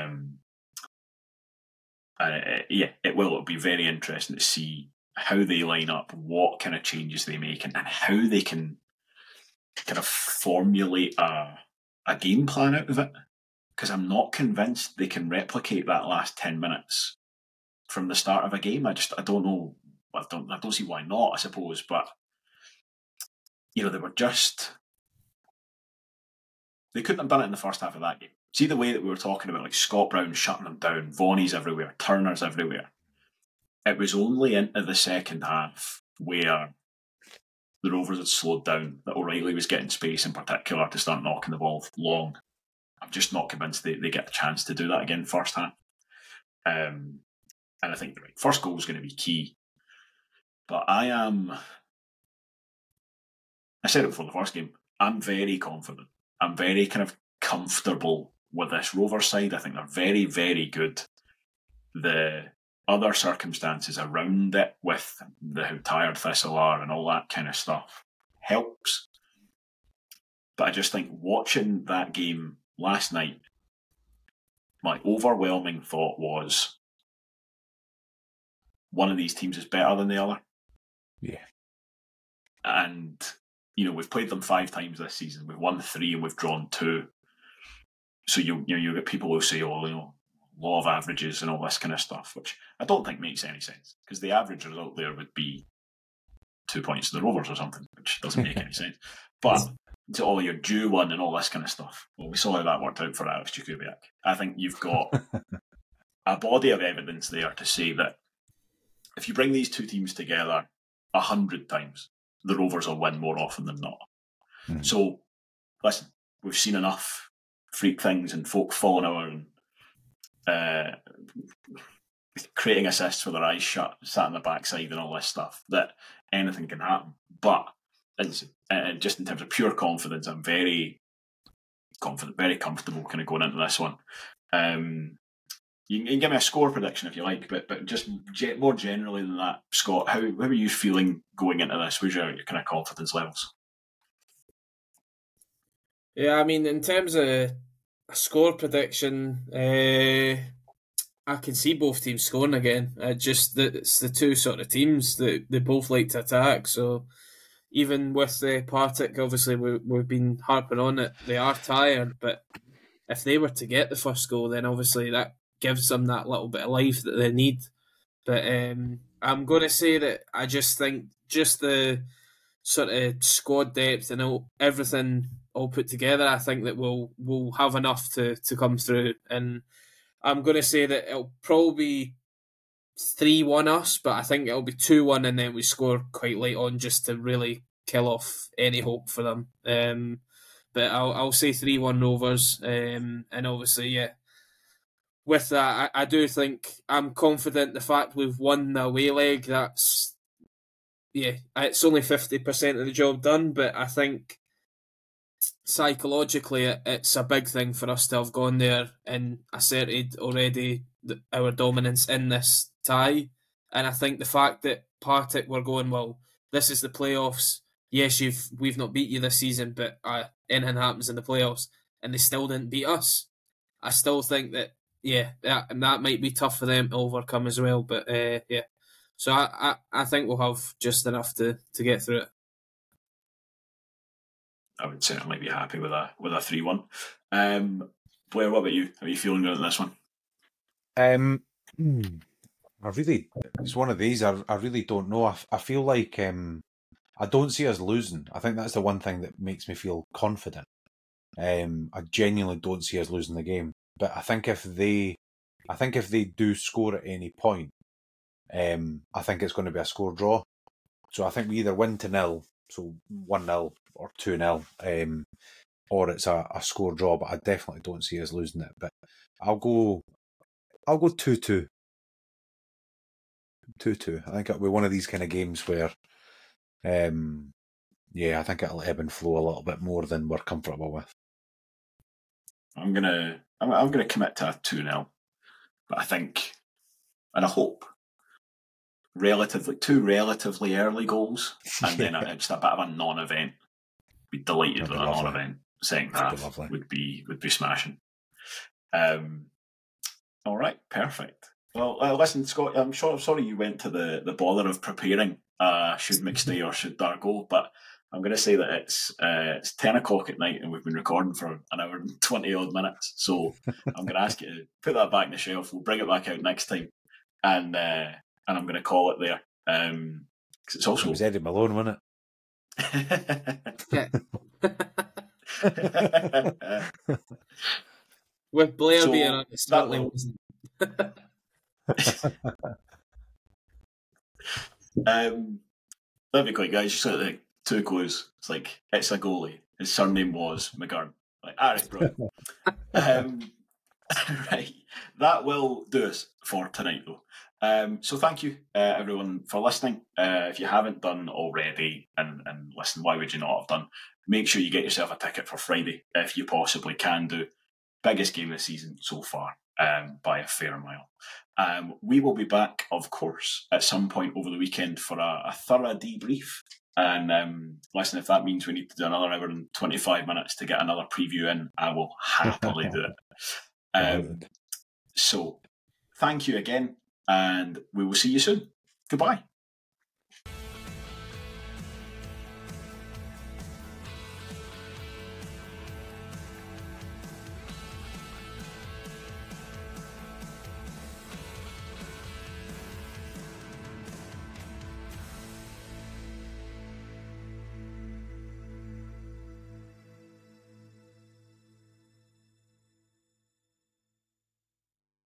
It will. It'll be very interesting to see how they line up, what kind of changes they make, and how they can kind of formulate a game plan out of it. Because I'm not convinced they can replicate that last 10 minutes from the start of a game. I don't know. I don't see why not, I suppose. But, they were just... They couldn't have done it in the first half of that game. See the way that we were talking about, like Scott Brown shutting them down, Vaughan's everywhere, Turner's everywhere. It was only into the second half where the Rovers had slowed down, that O'Reilly was getting space in particular to start knocking the ball long. I'm just not convinced they get a chance to do that again first half. And I think the first goal is going to be key. But I said it before the first game, I'm very confident. I'm very kind of comfortable with this Rovers side. I think they're very, very good. The other circumstances around it, with how tired Thistle are and all that kind of stuff, helps. But I just think watching that game last night, my overwhelming thought was one of these teams is better than the other. Yeah. And, we've played them 5 times this season. We've won 3 and we've drawn 2. So you get people who say, law of averages and all this kind of stuff, which I don't think makes any sense, because the average result there would be 2 points to the Rovers or something, which doesn't make any sense. But oh, you're due one and all this kind of stuff. Well, we saw how that worked out for Alex Jakubiak. I think you've got a body of evidence there to say that if you bring these two teams together 100 times, the Rovers will win more often than not. Mm-hmm. So, listen, we've seen enough freak things and folk falling over and creating assists with their eyes shut, sat on the backside and all this stuff, that anything can happen. But just in terms of pure confidence, I'm very confident, very comfortable kind of going into this one. You can give me a score prediction if you like, but just more generally than that, Scott, how are you feeling going into this? Where's your kind of confidence levels? Yeah, I mean, in terms of a score prediction, I can see both teams scoring again. Just that it's the two sort of teams that they both like to attack. So even with Partick, obviously we've been harping on it. They are tired, but if they were to get the first goal, then obviously that gives them that little bit of life that they need. But I'm going to say that I just think just the sort of squad depth and everything all put together, I think that we'll have enough to come through. And I'm going to say that it'll probably be 3-1 us, but I think it'll be 2-1 and then we score quite late on just to really kill off any hope for them. But I'll say 3-1 Rovers. And obviously, yeah, with that, I do think I'm confident the fact we've won the away leg, it's only 50% of the job done, but I think psychologically it's a big thing for us to have gone there and asserted already our dominance in this tie. And I think the fact that Partick were going, well, this is the playoffs. Yes, we've not beat you this season, but anything happens in the playoffs, and they still didn't beat us. I still think that that might be tough for them to overcome as well. But so I think we'll have just enough to get through it. I would certainly be happy with a 3-1. Blair, what about you? How are you feeling about this one? It's one of these. I really don't know. I feel like I don't see us losing. I think that's the one thing that makes me feel confident. I genuinely don't see us losing the game. But I think if they do score at any point, I think it's going to be a score draw. So I think we either win 2-0, so 1-0 or 2-0, or it's a score draw. But I definitely don't see us losing it. But I'll go 2-2. 2-2. I think it'll be one of these kind of games where, I think it'll ebb and flow a little bit more than we're comfortable with. I'm gonna commit to a 2-0, but I think, and I hope, two relatively early goals, and then just a bit of a non-event. Be delighted with a non-event. Second half would be smashing. All right, perfect. Well, listen, Scott, I'm sorry you went to the bother of preparing should McStay or should Dar go, but I'm going to say that it's 10 o'clock at night and we've been recording for an hour and 20 odd minutes. So I'm going to ask you to put that back on the shelf. We'll bring it back out next time, and I'm going to call it there. Cause it's also it was Eddie Malone, wasn't it? With Blair being on, it certainly wasn't. That'd be quick, guys. Just like 2 clues. It's like, it's a goalie. His surname was McGurn. Like, right, brilliant. Right, that will do us for tonight, though. So thank you, everyone, for listening. If you haven't done already, and listen, why would you not have done? Make sure you get yourself a ticket for Friday, if you possibly can do. Biggest game of the season so far, by a fair mile. We will be back, of course, at some point over the weekend for a thorough debrief. And listen, if that means we need to do another hour and 25 minutes to get another preview in, I will happily do it. So, thank you again, and we will see you soon. Goodbye.